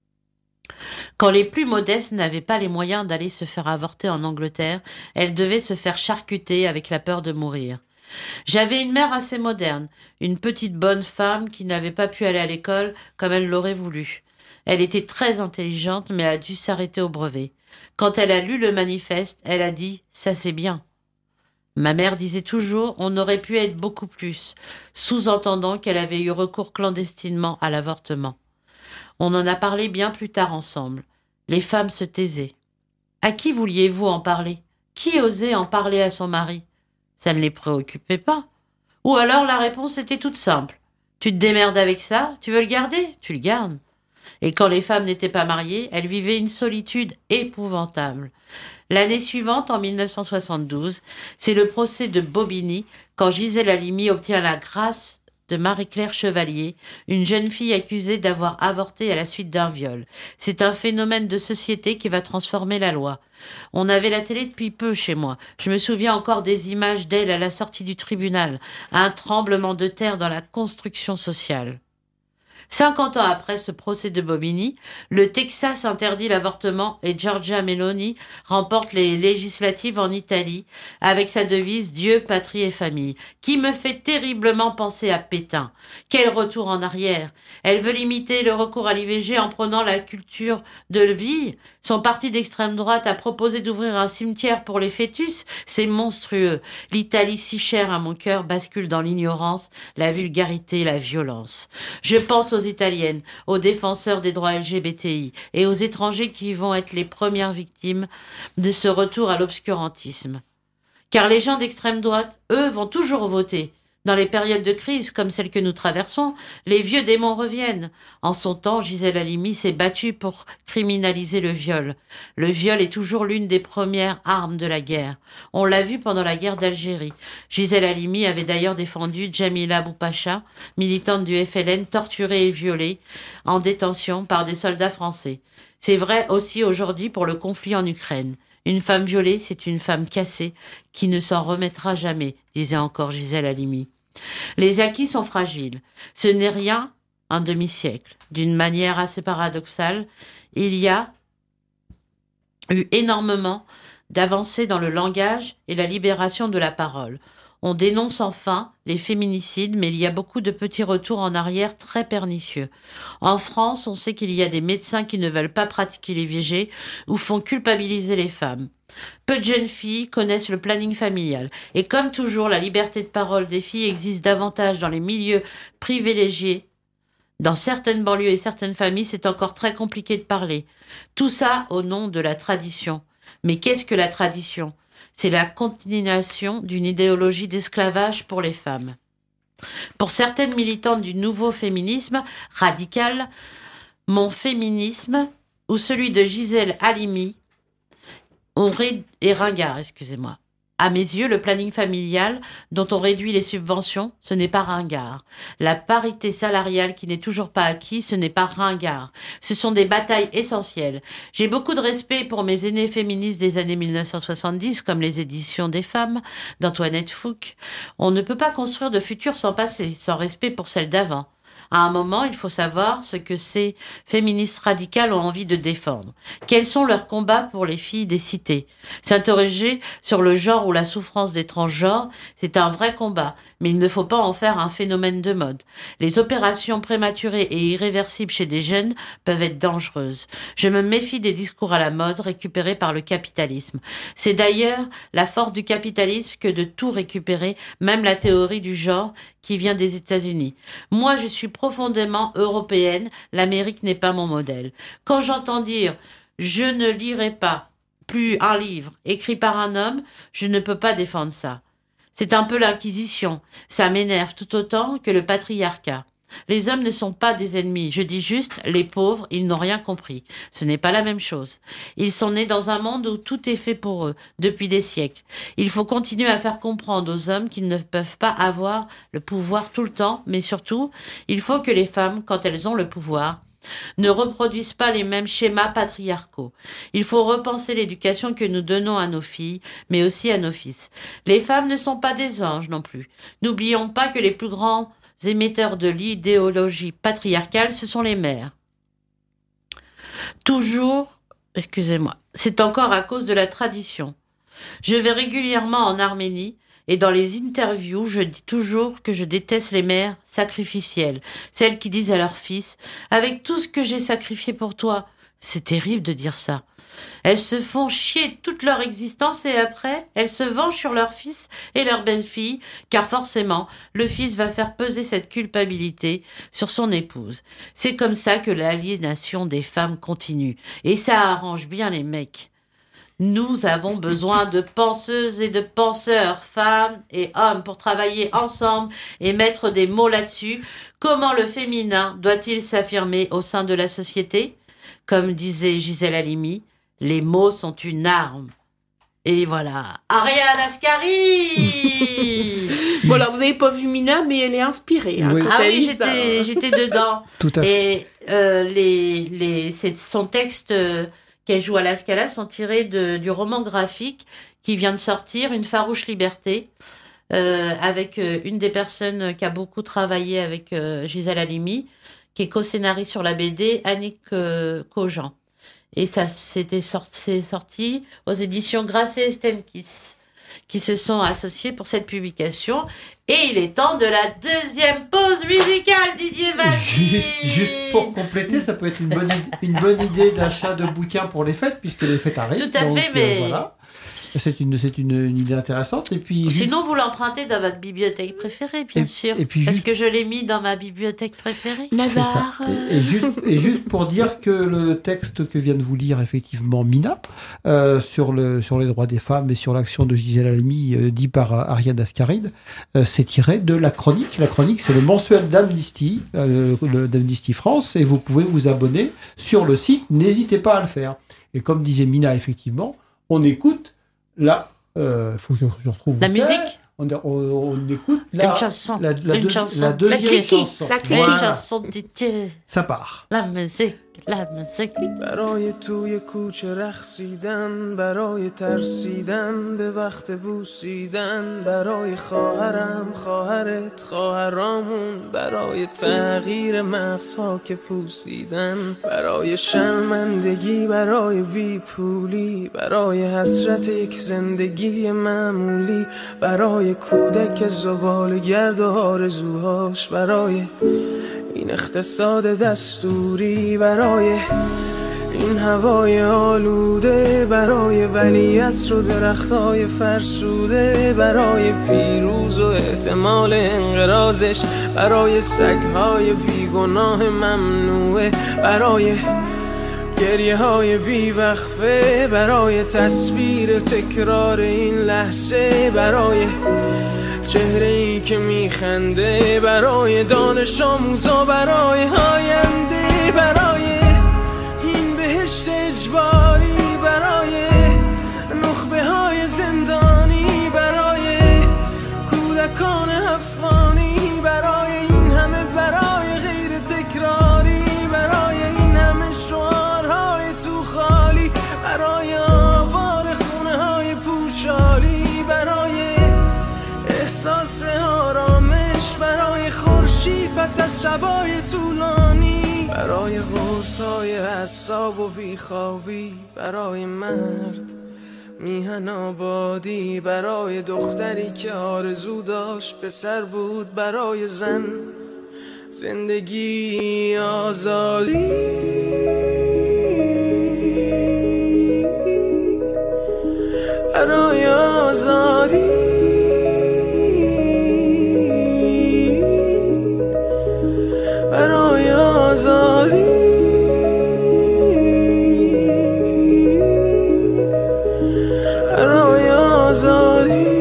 Quand les plus modestes n'avaient pas les moyens d'aller se faire avorter en Angleterre, elles devaient se faire charcuter avec la peur de mourir. J'avais une mère assez moderne, une petite bonne femme qui n'avait pas pu aller à l'école comme elle l'aurait voulu. Elle était très intelligente mais a dû s'arrêter au brevet. Quand elle a lu le manifeste, elle a dit « ça c'est bien ». Ma mère disait toujours « on aurait pu être beaucoup plus », sous-entendant qu'elle avait eu recours clandestinement à l'avortement. On en a parlé bien plus tard ensemble. Les femmes se taisaient. À qui vouliez-vous en parler ? Qui osait en parler à son mari ? Ça ne les préoccupait pas. Ou alors la réponse était toute simple. Tu te démerdes avec ça, tu veux le garder, tu le gardes. Et quand les femmes n'étaient pas mariées, elles vivaient une solitude épouvantable. L'année suivante, en mille neuf cent soixante-douze, c'est le procès de Bobigny, quand Gisèle Halimi obtient la grâce de Marie-Claire Chevalier, une jeune fille accusée d'avoir avorté à la suite d'un viol. C'est un phénomène de société qui va transformer la loi. On avait la télé depuis peu chez moi. Je me souviens encore des images d'elle à la sortie du tribunal, un tremblement de terre dans la construction sociale. cinquante ans après ce procès de Bobigny, le Texas interdit l'avortement et Giorgia Meloni remporte les législatives en Italie avec sa devise « Dieu, patrie et famille », qui me fait terriblement penser à Pétain. Quel retour en arrière! Elle veut limiter le recours à l'I V G en prenant la culture de vie. Son parti d'extrême droite a proposé d'ouvrir un cimetière pour les fœtus. C'est monstrueux. L'Italie, si chère à mon cœur, bascule dans l'ignorance, la vulgarité, la violence. Je pense aux Italiennes, aux défenseurs des droits L G B T I et aux étrangers qui vont être les premières victimes de ce retour à l'obscurantisme. Car les gens d'extrême droite, eux, vont toujours voter. Dans les périodes de crise comme celle que nous traversons, les vieux démons reviennent. En son temps, Gisèle Halimi s'est battue pour criminaliser le viol. Le viol est toujours l'une des premières armes de la guerre. On l'a vu pendant la guerre d'Algérie. Gisèle Halimi avait d'ailleurs défendu Djamila Boupacha, militante du F L N, torturée et violée en détention par des soldats français. C'est vrai aussi aujourd'hui pour le conflit en Ukraine. Une femme violée, c'est une femme cassée qui ne s'en remettra jamais, disait encore Gisèle Halimi. Les acquis sont fragiles. Ce n'est rien un demi-siècle. D'une manière assez paradoxale, il y a eu énormément d'avancées dans le langage et la libération de la parole. On dénonce enfin les féminicides, mais il y a beaucoup de petits retours en arrière très pernicieux. En France, on sait qu'il y a des médecins qui ne veulent pas pratiquer l'I V G ou font culpabiliser les femmes. Peu de jeunes filles connaissent le planning familial. Et comme toujours, la liberté de parole des filles existe davantage dans les milieux privilégiés. Dans certaines banlieues et certaines familles, c'est encore très compliqué de parler. Tout ça au nom de la tradition. Mais qu'est-ce que la tradition ? C'est la continuation d'une idéologie d'esclavage pour les femmes. Pour certaines militantes du nouveau féminisme radical, mon féminisme ou celui de Gisèle Halimi est ringard, excusez-moi. À mes yeux, le planning familial dont on réduit les subventions, ce n'est pas ringard. La parité salariale qui n'est toujours pas acquise, ce n'est pas ringard. Ce sont des batailles essentielles. J'ai beaucoup de respect pour mes aînés féministes des années mille neuf cent soixante-dix, comme les éditions des femmes d'Antoinette Fouque. On ne peut pas construire de futur sans passé, sans respect pour celles d'avant. À un moment, il faut savoir ce que ces féministes radicales ont envie de défendre. Quels sont leurs combats pour les filles des cités ? S'interroger sur le genre ou la souffrance des transgenres, c'est un vrai combat, mais il ne faut pas en faire un phénomène de mode. Les opérations prématurées et irréversibles chez des jeunes peuvent être dangereuses. Je me méfie des discours à la mode récupérés par le capitalisme. C'est d'ailleurs la force du capitalisme que de tout récupérer, même la théorie du genre qui vient des États-Unis. Moi, je suis profondément européenne, l'Amérique n'est pas mon modèle. Quand j'entends dire « je ne lirai pas plus un livre écrit par un homme », je ne peux pas défendre ça. C'est un peu l'inquisition, ça m'énerve tout autant que le patriarcat. Les hommes ne sont pas des ennemis, je dis juste, les pauvres, ils n'ont rien compris. Ce n'est pas la même chose. Ils sont nés dans un monde où tout est fait pour eux, depuis des siècles. Il faut continuer à faire comprendre aux hommes qu'ils ne peuvent pas avoir le pouvoir tout le temps, mais surtout, il faut que les femmes, quand elles ont le pouvoir, ne reproduisent pas les mêmes schémas patriarcaux. Il faut repenser l'éducation que nous donnons à nos filles, mais aussi à nos fils. Les femmes ne sont pas des anges non plus. N'oublions pas que les plus grands émetteurs de l'idéologie patriarcale, ce sont les mères. Toujours, excusez-moi, c'est encore à cause de la tradition. Je vais régulièrement en Arménie et dans les interviews, je dis toujours que je déteste les mères sacrificielles, celles qui disent à leur fils « Avec tout ce que j'ai sacrifié pour toi », c'est terrible de dire ça. Elles se font chier toute leur existence et après, elles se vengent sur leur fils et leur belle-fille, car forcément, le fils va faire peser cette culpabilité sur son épouse. C'est comme ça que l'aliénation des femmes continue. Et ça arrange bien les mecs. Nous avons besoin de penseuses et de penseurs, femmes et hommes, pour travailler ensemble et mettre des mots là-dessus. Comment le féminin doit-il s'affirmer au sein de la société ? Comme disait Gisèle Halimi, les mots sont une arme. Et voilà. Ariane Ascari. Voilà, vous n'avez pas vu Mina, mais elle est inspirée. Hein, Oui. quand Ah elle oui, dit j'étais, ça, hein. j'étais dedans. Tout à fait. Et euh, les, les, c'est, son texte euh, qu'elle joue à la Scala sont tirés de, du roman graphique qui vient de sortir, Une farouche liberté, euh, avec euh, une des personnes qui a beaucoup travaillé avec euh, Gisèle Halimi, qui est co-scénariste sur la B D, Annick euh, Cogent. Et ça c'était sorti, c'est sorti aux éditions Grasset et Stenkis, qui se sont associés pour cette publication. Et il est temps de la deuxième pause musicale, Didier Vassi. Juste, juste pour compléter, ça peut être une bonne, idée, une bonne idée d'achat de bouquins pour les fêtes, puisque les fêtes arrivent. Tout à donc, fait, mais... euh, voilà. C'est une, c'est une, une idée intéressante. Et puis, juste- Sinon, vous l'empruntez dans votre bibliothèque préférée, bien Et- sûr. et puis parce juste- que je l'ai mis dans ma bibliothèque préférée. c'est ça. Navarre. Et, et juste, et juste pour dire que le texte que vient de vous lire effectivement Mina euh, sur le sur les droits des femmes et sur l'action de Gisèle Halimi euh, dit par euh, Ariane Ascaride, euh, c'est tiré de la chronique. La chronique, c'est le mensuel d'Amnesty, euh, le- d'Amnesty France, et vous pouvez vous abonner sur le site. N'hésitez pas à le faire. Et comme disait Mina, effectivement, on écoute la euh, faut que je, je retrouve La où c'est. musique. On, on, on écoute la, Une chanson. la, la Une deux- chanson. la deuxième La cliquis, chanson. la cliquis. Une Voilà, chanson de Didier. ça part. La musique, la musique. برای توی کوچه رقصیدن، برای ترسیدن به وقت بوسیدن، برای خواهرم خواهرت خواهرامون، برای تغییر مغزها که پوسیدن، برای شرمندگی برای بیپولی، برای حسرت یک زندگی معمولی، برای کودک زباله‌گرد و آرزوهاش، برای این اقتصاد دستوری، برای این هوای آلوده، برای ولیعصر و درختای فرسوده، برای پیروز و احتمال انقراضش، برای سگهای بیگناه ممنوعه، برای گریه های بیوقفه، برای تصویر تکرار این لحظه، برای چهره ای که میخنده، برای دانش آموزا، برای آینده، برای این بهشت اجباری، برای نخبه های زندانی، برای کودکان افغانی، برای این همه برای غیر تکراری، برای این همه شعارهای تو خالی، برای آوار خونه های پوشالی، برای احساس آرامش، برای خورشید پس از شبای طولانی، برای قرصای اعصاب و بیخوابی، برای مرد میهن آبادی، برای دختری که آرزو داشت پسر بود، برای زن زندگی آزادی، برای آزادی، برای آزادی، برای آزادی.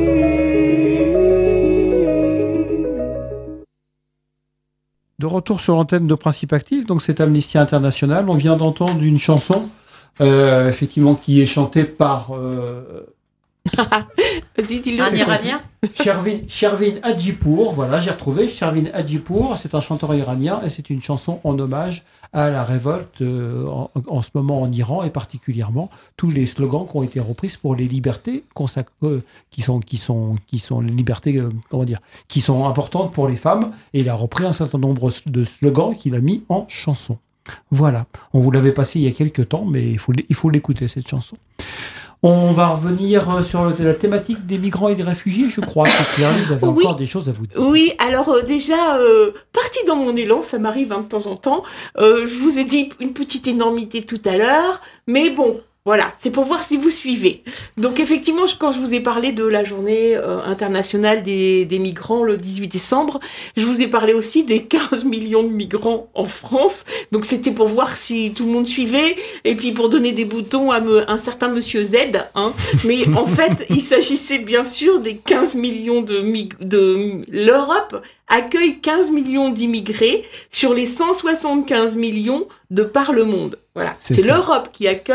De retour sur l'antenne de Principe Actif, donc c'est Amnesty International. On vient d'entendre une chanson, euh, effectivement, qui est chantée par euh, Vas-y, dis-le. Un c'est Iranien. Shervin, Shervin Hajipour. Voilà, j'ai retrouvé Shervin Hajipour. C'est un chanteur iranien et c'est une chanson en hommage à la révolte euh, en, en ce moment en Iran et particulièrement tous les slogans qui ont été repris pour les libertés consac- euh, qui sont qui sont qui sont les libertés euh, comment dire qui sont importantes pour les femmes, et il a repris un certain nombre de slogans qu'il a mis en chanson. Voilà, on vous l'avait passé il y a quelques temps, mais il faut il faut l'écouter cette chanson. On va revenir sur le, la thématique des migrants et des réfugiés, je crois que Claire, vous avez Oui. encore des choses à vous dire. Oui, alors euh, déjà, euh, parti dans mon élan, ça m'arrive hein, de temps en temps. Euh, je vous ai dit une petite énormité tout à l'heure, mais bon, voilà, c'est pour voir si vous suivez. Donc effectivement, je- quand je vous ai parlé de la journée euh, internationale des, des migrants le dix-huit décembre, je vous ai parlé aussi des quinze millions de migrants en France. Donc c'était pour voir si tout le monde suivait et puis pour donner des boutons à me, un certain monsieur Z. Hein. Mais en fait, il s'agissait bien sûr des quinze millions de, mig- de... L'Europe accueille quinze millions d'immigrés sur les cent soixante-quinze millions de par le monde. Voilà, C'est c'est ça. l'Europe qui accueille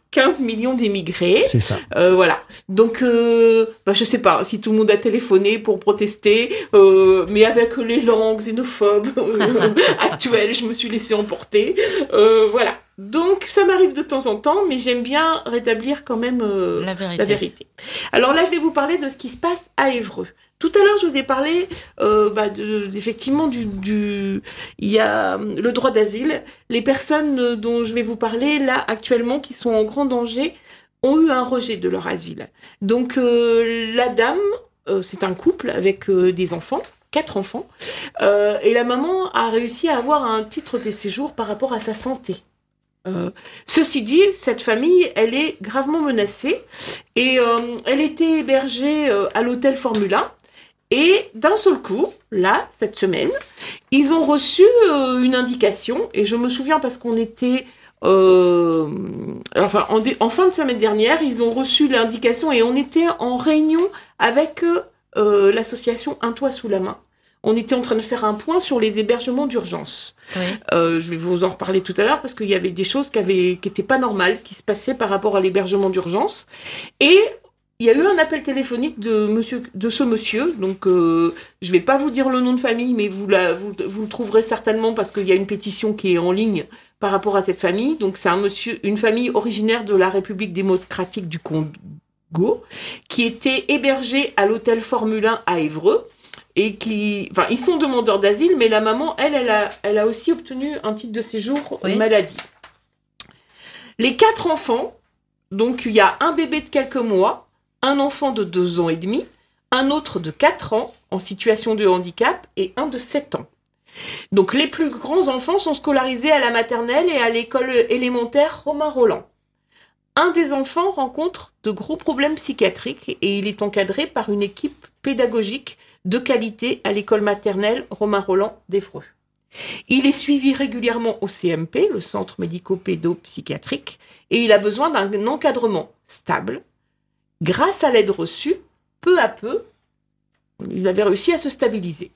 quinze millions d'émigrés. C'est ça. Euh, voilà. Donc, euh, bah, je sais pas si tout le monde a téléphoné pour protester, euh, mais avec l'élan xénophobe euh, actuel, je me suis laissée emporter. Euh, voilà. Donc, ça m'arrive de temps en temps, mais j'aime bien rétablir quand même euh, La vérité. la vérité. Alors là, je vais vous parler de ce qui se passe à Évreux. Tout à l'heure, je vous ai parlé euh, bah, de, effectivement du, du, il y a le droit d'asile. Les personnes dont je vais vous parler là actuellement, qui sont en grand danger, ont eu un rejet de leur asile. Donc euh, la dame, euh, c'est un couple avec euh, des enfants, quatre enfants, euh, et la maman a réussi à avoir un titre de séjour par rapport à sa santé. Euh, ceci dit, cette famille, elle est gravement menacée et euh, elle était hébergée euh, à l'hôtel Formule un. Et d'un seul coup, là, cette semaine, ils ont reçu euh, une indication, et je me souviens parce qu'on était, euh, enfin, en, dé- en fin de semaine dernière, ils ont reçu l'indication et on était en réunion avec euh, l'association Un Toit sous la main. On était en train de faire un point sur les hébergements d'urgence. Oui. Euh, je vais vous en reparler tout à l'heure parce qu'il y avait des choses qui avaient, qui étaient pas normales, qui se passaient par rapport à l'hébergement d'urgence. Et il y a eu un appel téléphonique de, monsieur, de ce monsieur, donc euh, je ne vais pas vous dire le nom de famille, mais vous, la, vous, vous le trouverez certainement parce qu'il y a une pétition qui est en ligne par rapport à cette famille. Donc c'est un monsieur, une famille originaire de la République démocratique du Congo qui était hébergée à l'hôtel Formule un à Évreux. Et qui, enfin, ils sont demandeurs d'asile, mais la maman, elle, elle a, elle a aussi obtenu un titre de séjour Oui. maladie. Les quatre enfants, donc il y a un bébé de quelques mois, un enfant de deux ans et demi, un autre de quatre ans en situation de handicap et un de sept ans. Donc les plus grands enfants sont scolarisés à la maternelle et à l'école élémentaire Romain Rolland. Un des enfants rencontre de gros problèmes psychiatriques et il est encadré par une équipe pédagogique de qualité à l'école maternelle Romain Rolland d'Évreux. Il est suivi régulièrement au C M P, le centre médico-pédopsychiatrique, et il a besoin d'un encadrement stable. Grâce à l'aide reçue, peu à peu, ils avaient réussi à se stabiliser.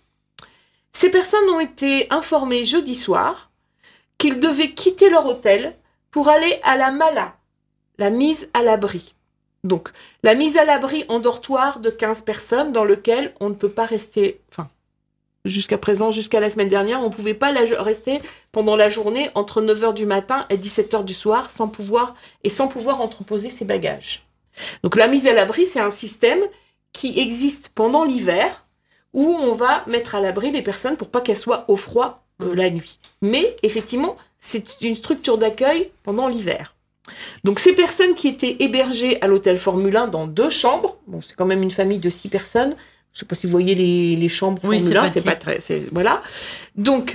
Ces personnes ont été informées jeudi soir qu'ils devaient quitter leur hôtel pour aller à la Mala, la mise à l'abri. Donc, la mise à l'abri en dortoir de quinze personnes dans lequel on ne peut pas rester, enfin, jusqu'à présent, jusqu'à la semaine dernière, on ne pouvait pas la, rester pendant la journée entre neuf heures du matin et dix-sept heures du soir sans pouvoir, et sans pouvoir entreposer ses bagages. Donc, la mise à l'abri, c'est un système qui existe pendant l'hiver où on va mettre à l'abri les personnes pour pas qu'elles soient au froid euh, la nuit. Mais, effectivement, c'est une structure d'accueil pendant l'hiver. Donc, ces personnes qui étaient hébergées à l'hôtel Formule un dans deux chambres, bon, c'est quand même une famille de six personnes, je ne sais pas si vous voyez les, les chambres Oui, Formule c'est un, petit. c'est pas très... C'est, voilà. Donc,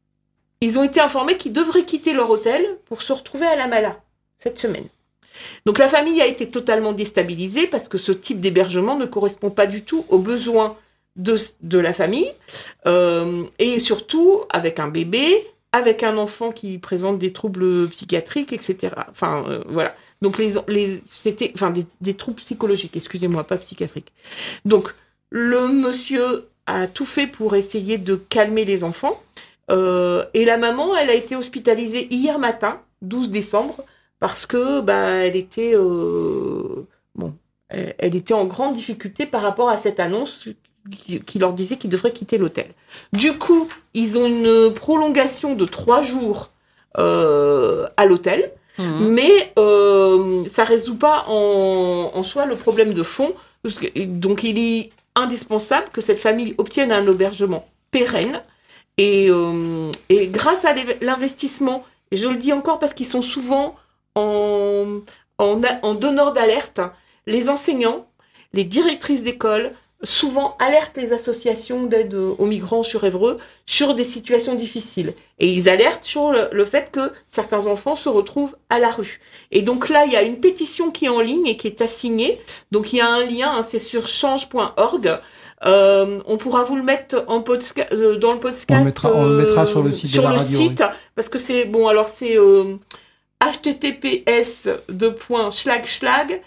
ils ont été informés qu'ils devraient quitter leur hôtel pour se retrouver à la Mala cette semaine. Donc, la famille a été totalement déstabilisée parce que ce type d'hébergement ne correspond pas du tout aux besoins de, de la famille, euh, et surtout avec un bébé, avec un enfant qui présente des troubles psychiatriques, et cetera. Enfin, euh, voilà. Donc, les, les, c'était, enfin, des, des troubles psychologiques, excusez-moi, pas psychiatriques. Donc, le monsieur a tout fait pour essayer de calmer les enfants. Euh, et la maman, elle a été hospitalisée hier matin, douze décembre, parce que, bah, elle était, euh, bon, elle, elle était en grande difficulté par rapport à cette annonce qui, qui leur disait qu'ils devraient quitter l'hôtel. Du coup, ils ont une prolongation de trois jours euh, à l'hôtel, mmh. mais euh, ça ne résout pas en, en soi le problème de fond. Parce que, donc, il est indispensable que cette famille obtienne un hébergement pérenne. Et, euh, et grâce à l'investissement, et je le dis encore parce qu'ils sont souvent en, en, en donneur d'alerte, les enseignants, les directrices d'école, souvent alertent les associations d'aide aux migrants sur Évreux sur des situations difficiles. Et ils alertent sur le, le fait que certains enfants se retrouvent à la rue. Et donc là, il y a une pétition qui est en ligne et qui est à signer. Donc il y a un lien, hein, c'est sur change point org. Euh, on pourra vous le mettre en podca- euh, dans le podcast. On le mettra, on le mettra sur le site sur de la le radio. Site, oui. Parce que c'est bon. Alors c'est euh, h t t p s deux points schlag schlag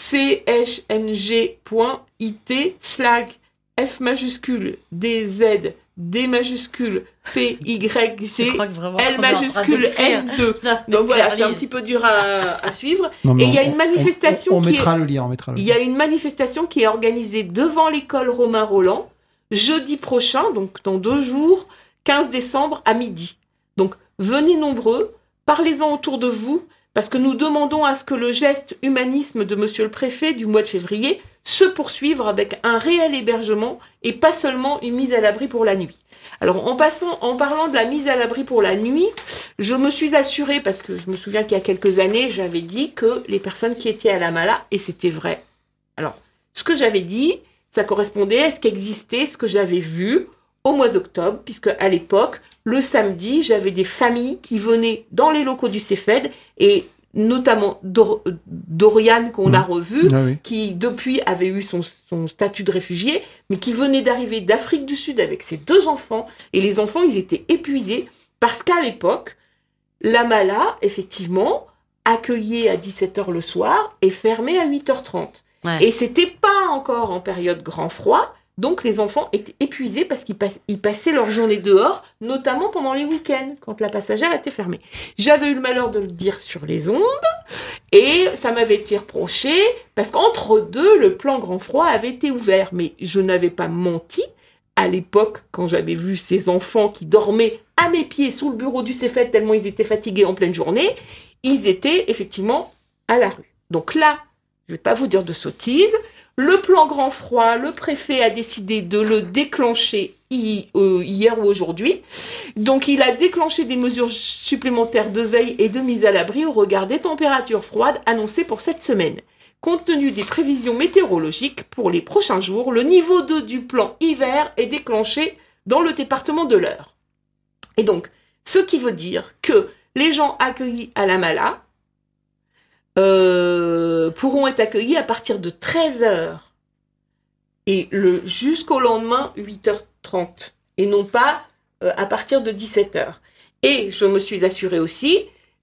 c h n g point i t slash f majuscule d z D majuscule P Y G Je crois que vraiment, L on est en train majuscule d'écrire. N deux. Donc voilà, c'est un petit peu dur à, à suivre. Non, mais Et il y a on- une manifestation on, on, on qui mettra est... le lien, on mettra le Il lien. y a une manifestation qui est organisée devant l'école Romain Roland, jeudi prochain, donc dans deux jours, quinze décembre à midi. Donc venez nombreux, parlez-en autour de vous, parce que nous demandons à ce que le geste humanisme de Monsieur le Préfet du mois de février se poursuive avec un réel hébergement et pas seulement une mise à l'abri pour la nuit. Alors en, passant, en parlant de la mise à l'abri pour la nuit, je me suis assurée, parce que je me souviens qu'il y a quelques années, j'avais dit que les personnes qui étaient à la Mala, et c'était vrai. Alors, ce que j'avais dit, ça correspondait à ce qu'existait, ce que j'avais vu au mois d'octobre, puisque à l'époque, le samedi, j'avais des familles qui venaient dans les locaux du Cefed, et notamment Dor- Doriane, qu'on Mmh. a revu, Ah oui. qui depuis avait eu son, son statut de réfugié, mais qui venait d'arriver d'Afrique du Sud avec ses deux enfants, et les enfants, ils étaient épuisés, parce qu'à l'époque, la Mala, effectivement, accueillait à dix-sept heures le soir et fermait à huit heures trente. Ouais. Et c'était pas encore en période grand froid, donc les enfants étaient épuisés parce qu'ils pass- ils passaient leur journée dehors, notamment pendant les week-ends, quand la passagère était fermée. J'avais eu le malheur de le dire sur les ondes, et ça m'avait été reproché, parce qu'entre deux, le plan grand froid avait été ouvert. Mais je n'avais pas menti. À l'époque, quand j'avais vu ces enfants qui dormaient à mes pieds sous le bureau du Cefed, tellement ils étaient fatigués en pleine journée, ils étaient effectivement à la rue. Donc là, je ne vais pas vous dire de sottises. Le plan grand froid, le préfet a décidé de le déclencher hi- euh, hier ou aujourd'hui. Donc il a déclenché des mesures supplémentaires de veille et de mise à l'abri au regard des températures froides annoncées pour cette semaine. Compte tenu des prévisions météorologiques pour les prochains jours, le niveau deux du plan hiver est déclenché dans le département de l'Eure. Et donc, ce qui veut dire que les gens accueillis à la Mala euh, pourront être accueillis à partir de treize heures et le, jusqu'au lendemain huit heures trente et non pas euh, à partir de dix-sept heures. Et je me suis assurée aussi,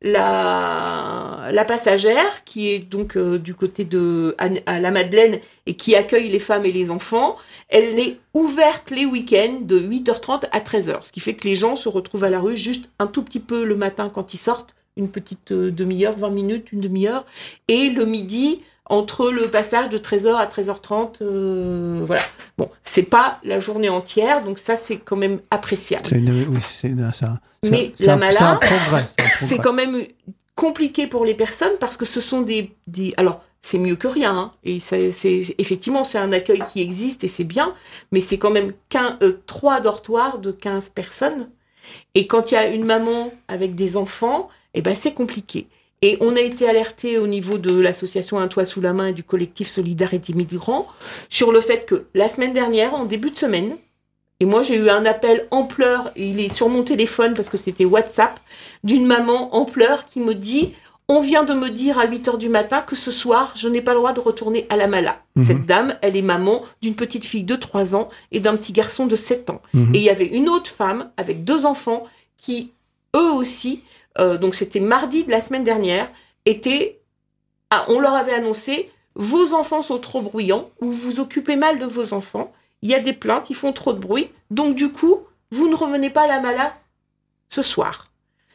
la, la passagère qui est donc euh, du côté de à, à la Madeleine et qui accueille les femmes et les enfants, elle est ouverte les week-ends de huit heures trente à treize heures, ce qui fait que les gens se retrouvent à la rue juste un tout petit peu le matin quand ils sortent, une petite euh, demi-heure, vingt minutes, une demi-heure, et le midi, entre le passage de treize heures à treize heures trente, euh, voilà. Bon, c'est pas la journée entière, donc ça, c'est quand même appréciable. C'est une, oui, c'est, c'est un, c'est Mais un, la c'est Mala, un, c'est un progrès. C'est, un c'est progrès. quand même compliqué pour les personnes parce que ce sont des... des... Alors, c'est mieux que rien, hein, et c'est, c'est, effectivement, c'est un accueil qui existe et c'est bien, mais c'est quand même qu'un, euh, trois dortoirs de quinze personnes. Et quand il y a une maman avec des enfants, eh ben, c'est compliqué. Et on a été alerté au niveau de l'association Un Toit sous la main et du collectif Solidarité Migrants sur le fait que la semaine dernière, en début de semaine, et moi j'ai eu un appel en pleurs, et il est sur mon téléphone parce que c'était WhatsApp, d'une maman en pleurs qui me dit « On vient de me dire à huit heures du matin que ce soir, je n'ai pas le droit de retourner à la Mala. Mmh. Cette dame, elle est maman d'une petite fille de trois ans et d'un petit garçon de sept ans. Mmh. Et il y avait une autre femme avec deux enfants qui, eux aussi, Euh, donc c'était mardi de la semaine dernière, était, ah, on leur avait annoncé, vos enfants sont trop bruyants, ou vous vous occupez mal de vos enfants, il y a des plaintes, ils font trop de bruit, donc du coup, vous ne revenez pas à la Mala ce soir.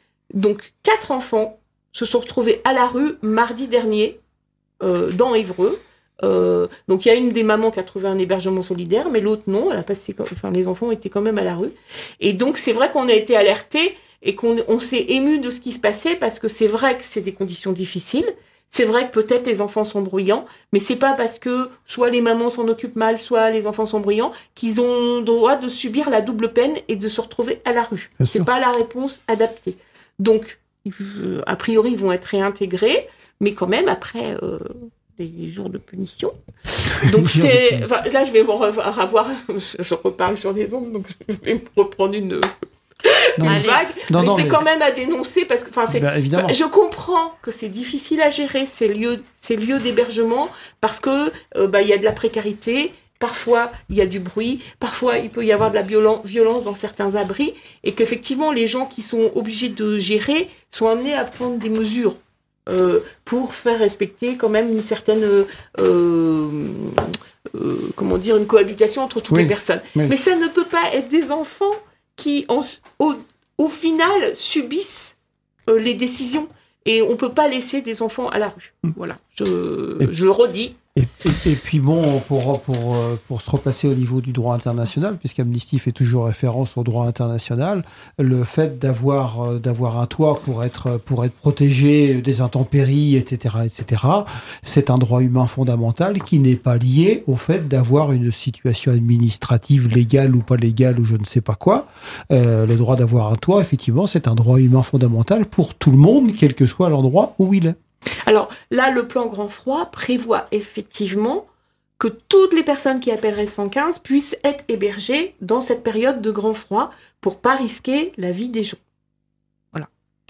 Donc quatre enfants se sont retrouvés à la rue mardi dernier, euh, dans Évreux. Euh, donc il y a une des mamans qui a trouvé un hébergement solidaire, mais l'autre non, elle a passé, enfin, les enfants étaient quand même à la rue. Et donc c'est vrai qu'on a été alertés, et qu'on on s'est ému de ce qui se passait parce que c'est vrai que c'est des conditions difficiles. C'est vrai que peut-être les enfants sont bruyants, mais c'est pas parce que soit les mamans s'en occupent mal, soit les enfants sont bruyants qu'ils ont le droit de subir la double peine et de se retrouver à la rue. Bien C'est sûr. pas la réponse adaptée. Donc, euh, a priori, ils vont être réintégrés, mais quand même après euh, des jours de punition. Donc Jours de c'est, punition. enfin, là, je vais vous revoir, avoir, je reparle sur les ondes, donc je vais me reprendre une Non, une Allez. vague, Non, mais non, c'est mais- quand même à dénoncer parce que, enfin, c'est. Bah, évidemment. Je comprends que c'est difficile à gérer ces lieux, ces lieux d'hébergement parce que euh, bah il y a de la précarité, parfois il y a du bruit, parfois il peut y avoir de la violen- violence dans certains abris et qu'effectivement les gens qui sont obligés de gérer sont amenés à prendre des mesures. Euh, pour faire respecter quand même une certaine euh, euh, comment dire, une cohabitation entre toutes oui. les personnes. Oui. Mais ça ne peut pas être des enfants qui, en, au, au final, subissent euh, les décisions. Et on ne peut pas laisser des enfants à la rue. Voilà, je, je le redis. Et, et, et puis bon, pour, pour, pour se replacer au niveau du droit international, puisqu'Amnesty fait toujours référence au droit international, le fait d'avoir, d'avoir un toit pour être, pour être protégé des intempéries, et cetera, et cetera, c'est un droit humain fondamental qui n'est pas lié au fait d'avoir une situation administrative légale ou pas légale ou je ne sais pas quoi. Euh, le droit d'avoir un toit, effectivement, c'est un droit humain fondamental pour tout le monde, quel que soit l'endroit où il est. Alors là, le plan Grand Froid prévoit effectivement que toutes les personnes qui appelleraient cent quinze puissent être hébergées dans cette période de Grand Froid pour pas risquer la vie des gens. Voilà.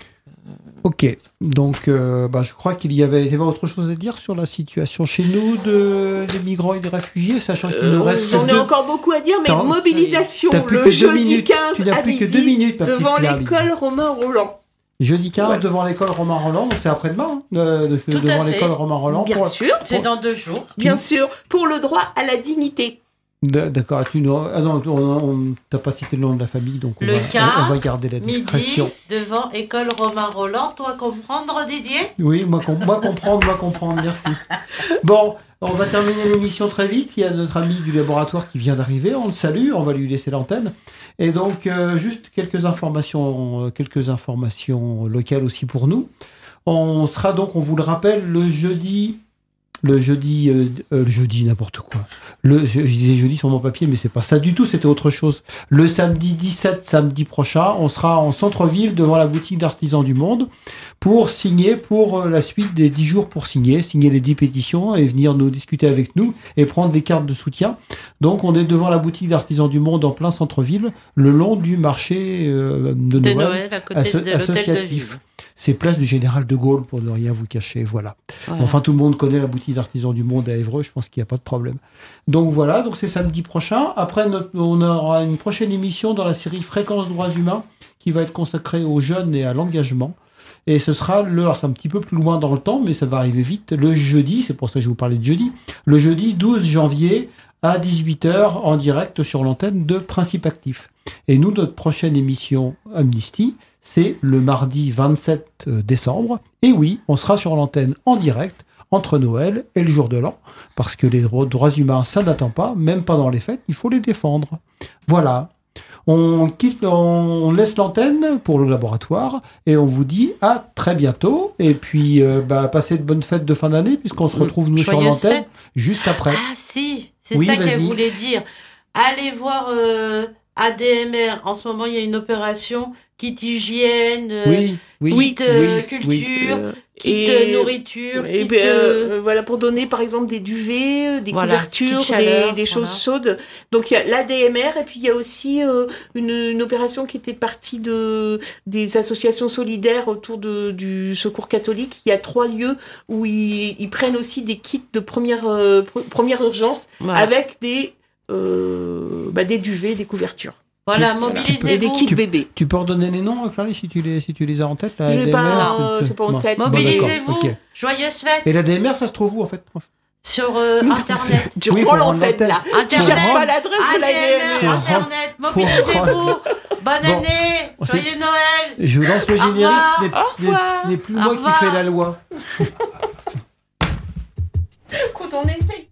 Ok, donc euh, bah, je crois qu'il y avait, il y avait autre chose à dire sur la situation chez nous de, des migrants et des réfugiés, sachant qu'il nous reste... Euh, j'en ai deux... encore beaucoup à dire, mais T'as... mobilisation plus le que jeudi minutes. quinze tu n'as à plus midi que deux minutes, devant Claire, l'école Romain Roland. Jeudi quinze ouais. devant l'école Romain Roland, donc c'est après-demain, hein, de, de, Tout devant à fait. l'école Romain Roland. Bien pour, sûr. C'est dans deux jours. Bien sûr, pour le droit à la dignité. D'accord, tu nous... ah non, on t'a pas cité le nom de la famille, donc on, Le va, quinze, on va garder la discrétion. Midi, devant école Romain Roland. Toi comprendre, Didier ? Oui, moi, com- moi comprendre, moi comprendre, merci. Bon, on va terminer l'émission très vite. Il y a notre ami du laboratoire qui vient d'arriver. On le salue, on va lui laisser l'antenne. Et donc, euh, juste quelques informations, euh, quelques informations locales aussi pour nous. On sera donc, on vous le rappelle, le jeudi... Le jeudi, euh, euh, le jeudi, n'importe quoi. Le, je, je disais jeudi sur mon papier, mais c'est pas ça du tout, c'était autre chose. Le samedi dix-sept, samedi prochain, on sera en centre-ville devant la boutique d'Artisans du Monde pour signer pour euh, la suite des dix jours pour signer, signer les dix pétitions et venir nous discuter avec nous et prendre des cartes de soutien. Donc, on est devant la boutique d'Artisans du Monde en plein centre-ville, le long du marché euh, de, de Noël, Noël à côté asso- de l'hôtel de associatif. ville. C'est place du Général de Gaulle, pour ne rien vous cacher, voilà. Voilà. Enfin, tout le monde connaît la boutique d'Artisans du Monde à Évreux, je pense qu'il n'y a pas de problème. Donc voilà, donc c'est samedi prochain. Après, notre, on aura une prochaine émission dans la série Fréquence Droits Humains, qui va être consacrée aux jeunes et à l'engagement. Et ce sera, le, alors c'est un petit peu plus loin dans le temps, mais ça va arriver vite, le jeudi, c'est pour ça que je vous parlais de jeudi, le jeudi douze janvier à dix-huit heures en direct sur l'antenne de Principe Actif. Et nous, notre prochaine émission Amnesty, c'est le mardi vingt-sept décembre. Et oui, on sera sur l'antenne en direct entre Noël et le jour de l'an, parce que les droits humains, ça n'attend pas, même pas dans les fêtes, il faut les défendre. Voilà. On quitte, on laisse l'antenne pour le laboratoire et on vous dit à très bientôt. Et puis, euh, bah, passez de bonnes fêtes de fin d'année, puisqu'on se retrouve nous sur l'antenne fête. Juste après. Ah si, c'est oui, ça vas-y. qu'elle voulait dire. Allez voir euh, A D M R. En ce moment, il y a une opération kit hygiène, euh, Oui, oui, kit euh, oui, culture, oui. Euh, kit et- euh, nourriture, Et kit ben, euh, euh, voilà, pour donner par exemple des duvets, euh, des Voilà, couvertures, petite chaleur, des, des choses voilà. chaudes. Donc il y a l'A D M R et puis il y a aussi euh, une, une opération qui était partie de, des associations solidaires autour de, du Secours catholique. Il y a trois lieux où ils, ils prennent aussi des kits de première, euh, pr- première urgence voilà. avec des, euh, bah, des duvets, des couvertures. Voilà, Et des mobilisez-vous. kits bébés. Tu peux redonner les noms, Clarisse, si tu les, si tu les as en tête la J'ai A D M R, pas, tu- euh, tu- j'ai pas en bon. tête. Bon, Mobilisez-vous. d'accord, ok. Joyeuses fêtes Et la D M R, ça se trouve où en fait? sur euh, Internet. Tu Oui, rends faut rendre l'antenne là. l'antenne. Tu Internet. cherches pas l'adresse de l'A D M R. A D M R, Faut Internet, Faut mobilisez-vous. Bonne Bon. année, On sait- joyeux Noël. Je lance le Au générique, revoir. ce n'est- Au ce n'est- revoir. ce n'est plus Au moi qui revoir. fais la loi. Quand on essaye.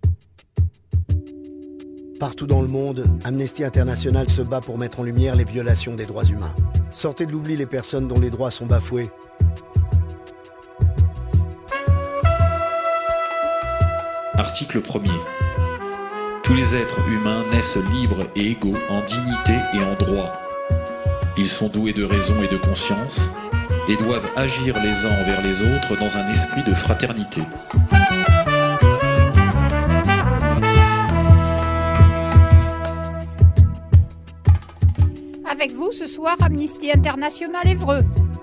Partout dans le monde, Amnesty International se bat pour mettre en lumière les violations des droits humains. Sortez de l'oubli les personnes dont les droits sont bafoués. Article premier. Tous les êtres humains naissent libres et égaux en dignité et en droit. Ils sont doués de raison et de conscience et doivent agir les uns envers les autres dans un esprit de fraternité. Avec vous ce soir, Amnesty International Évreux.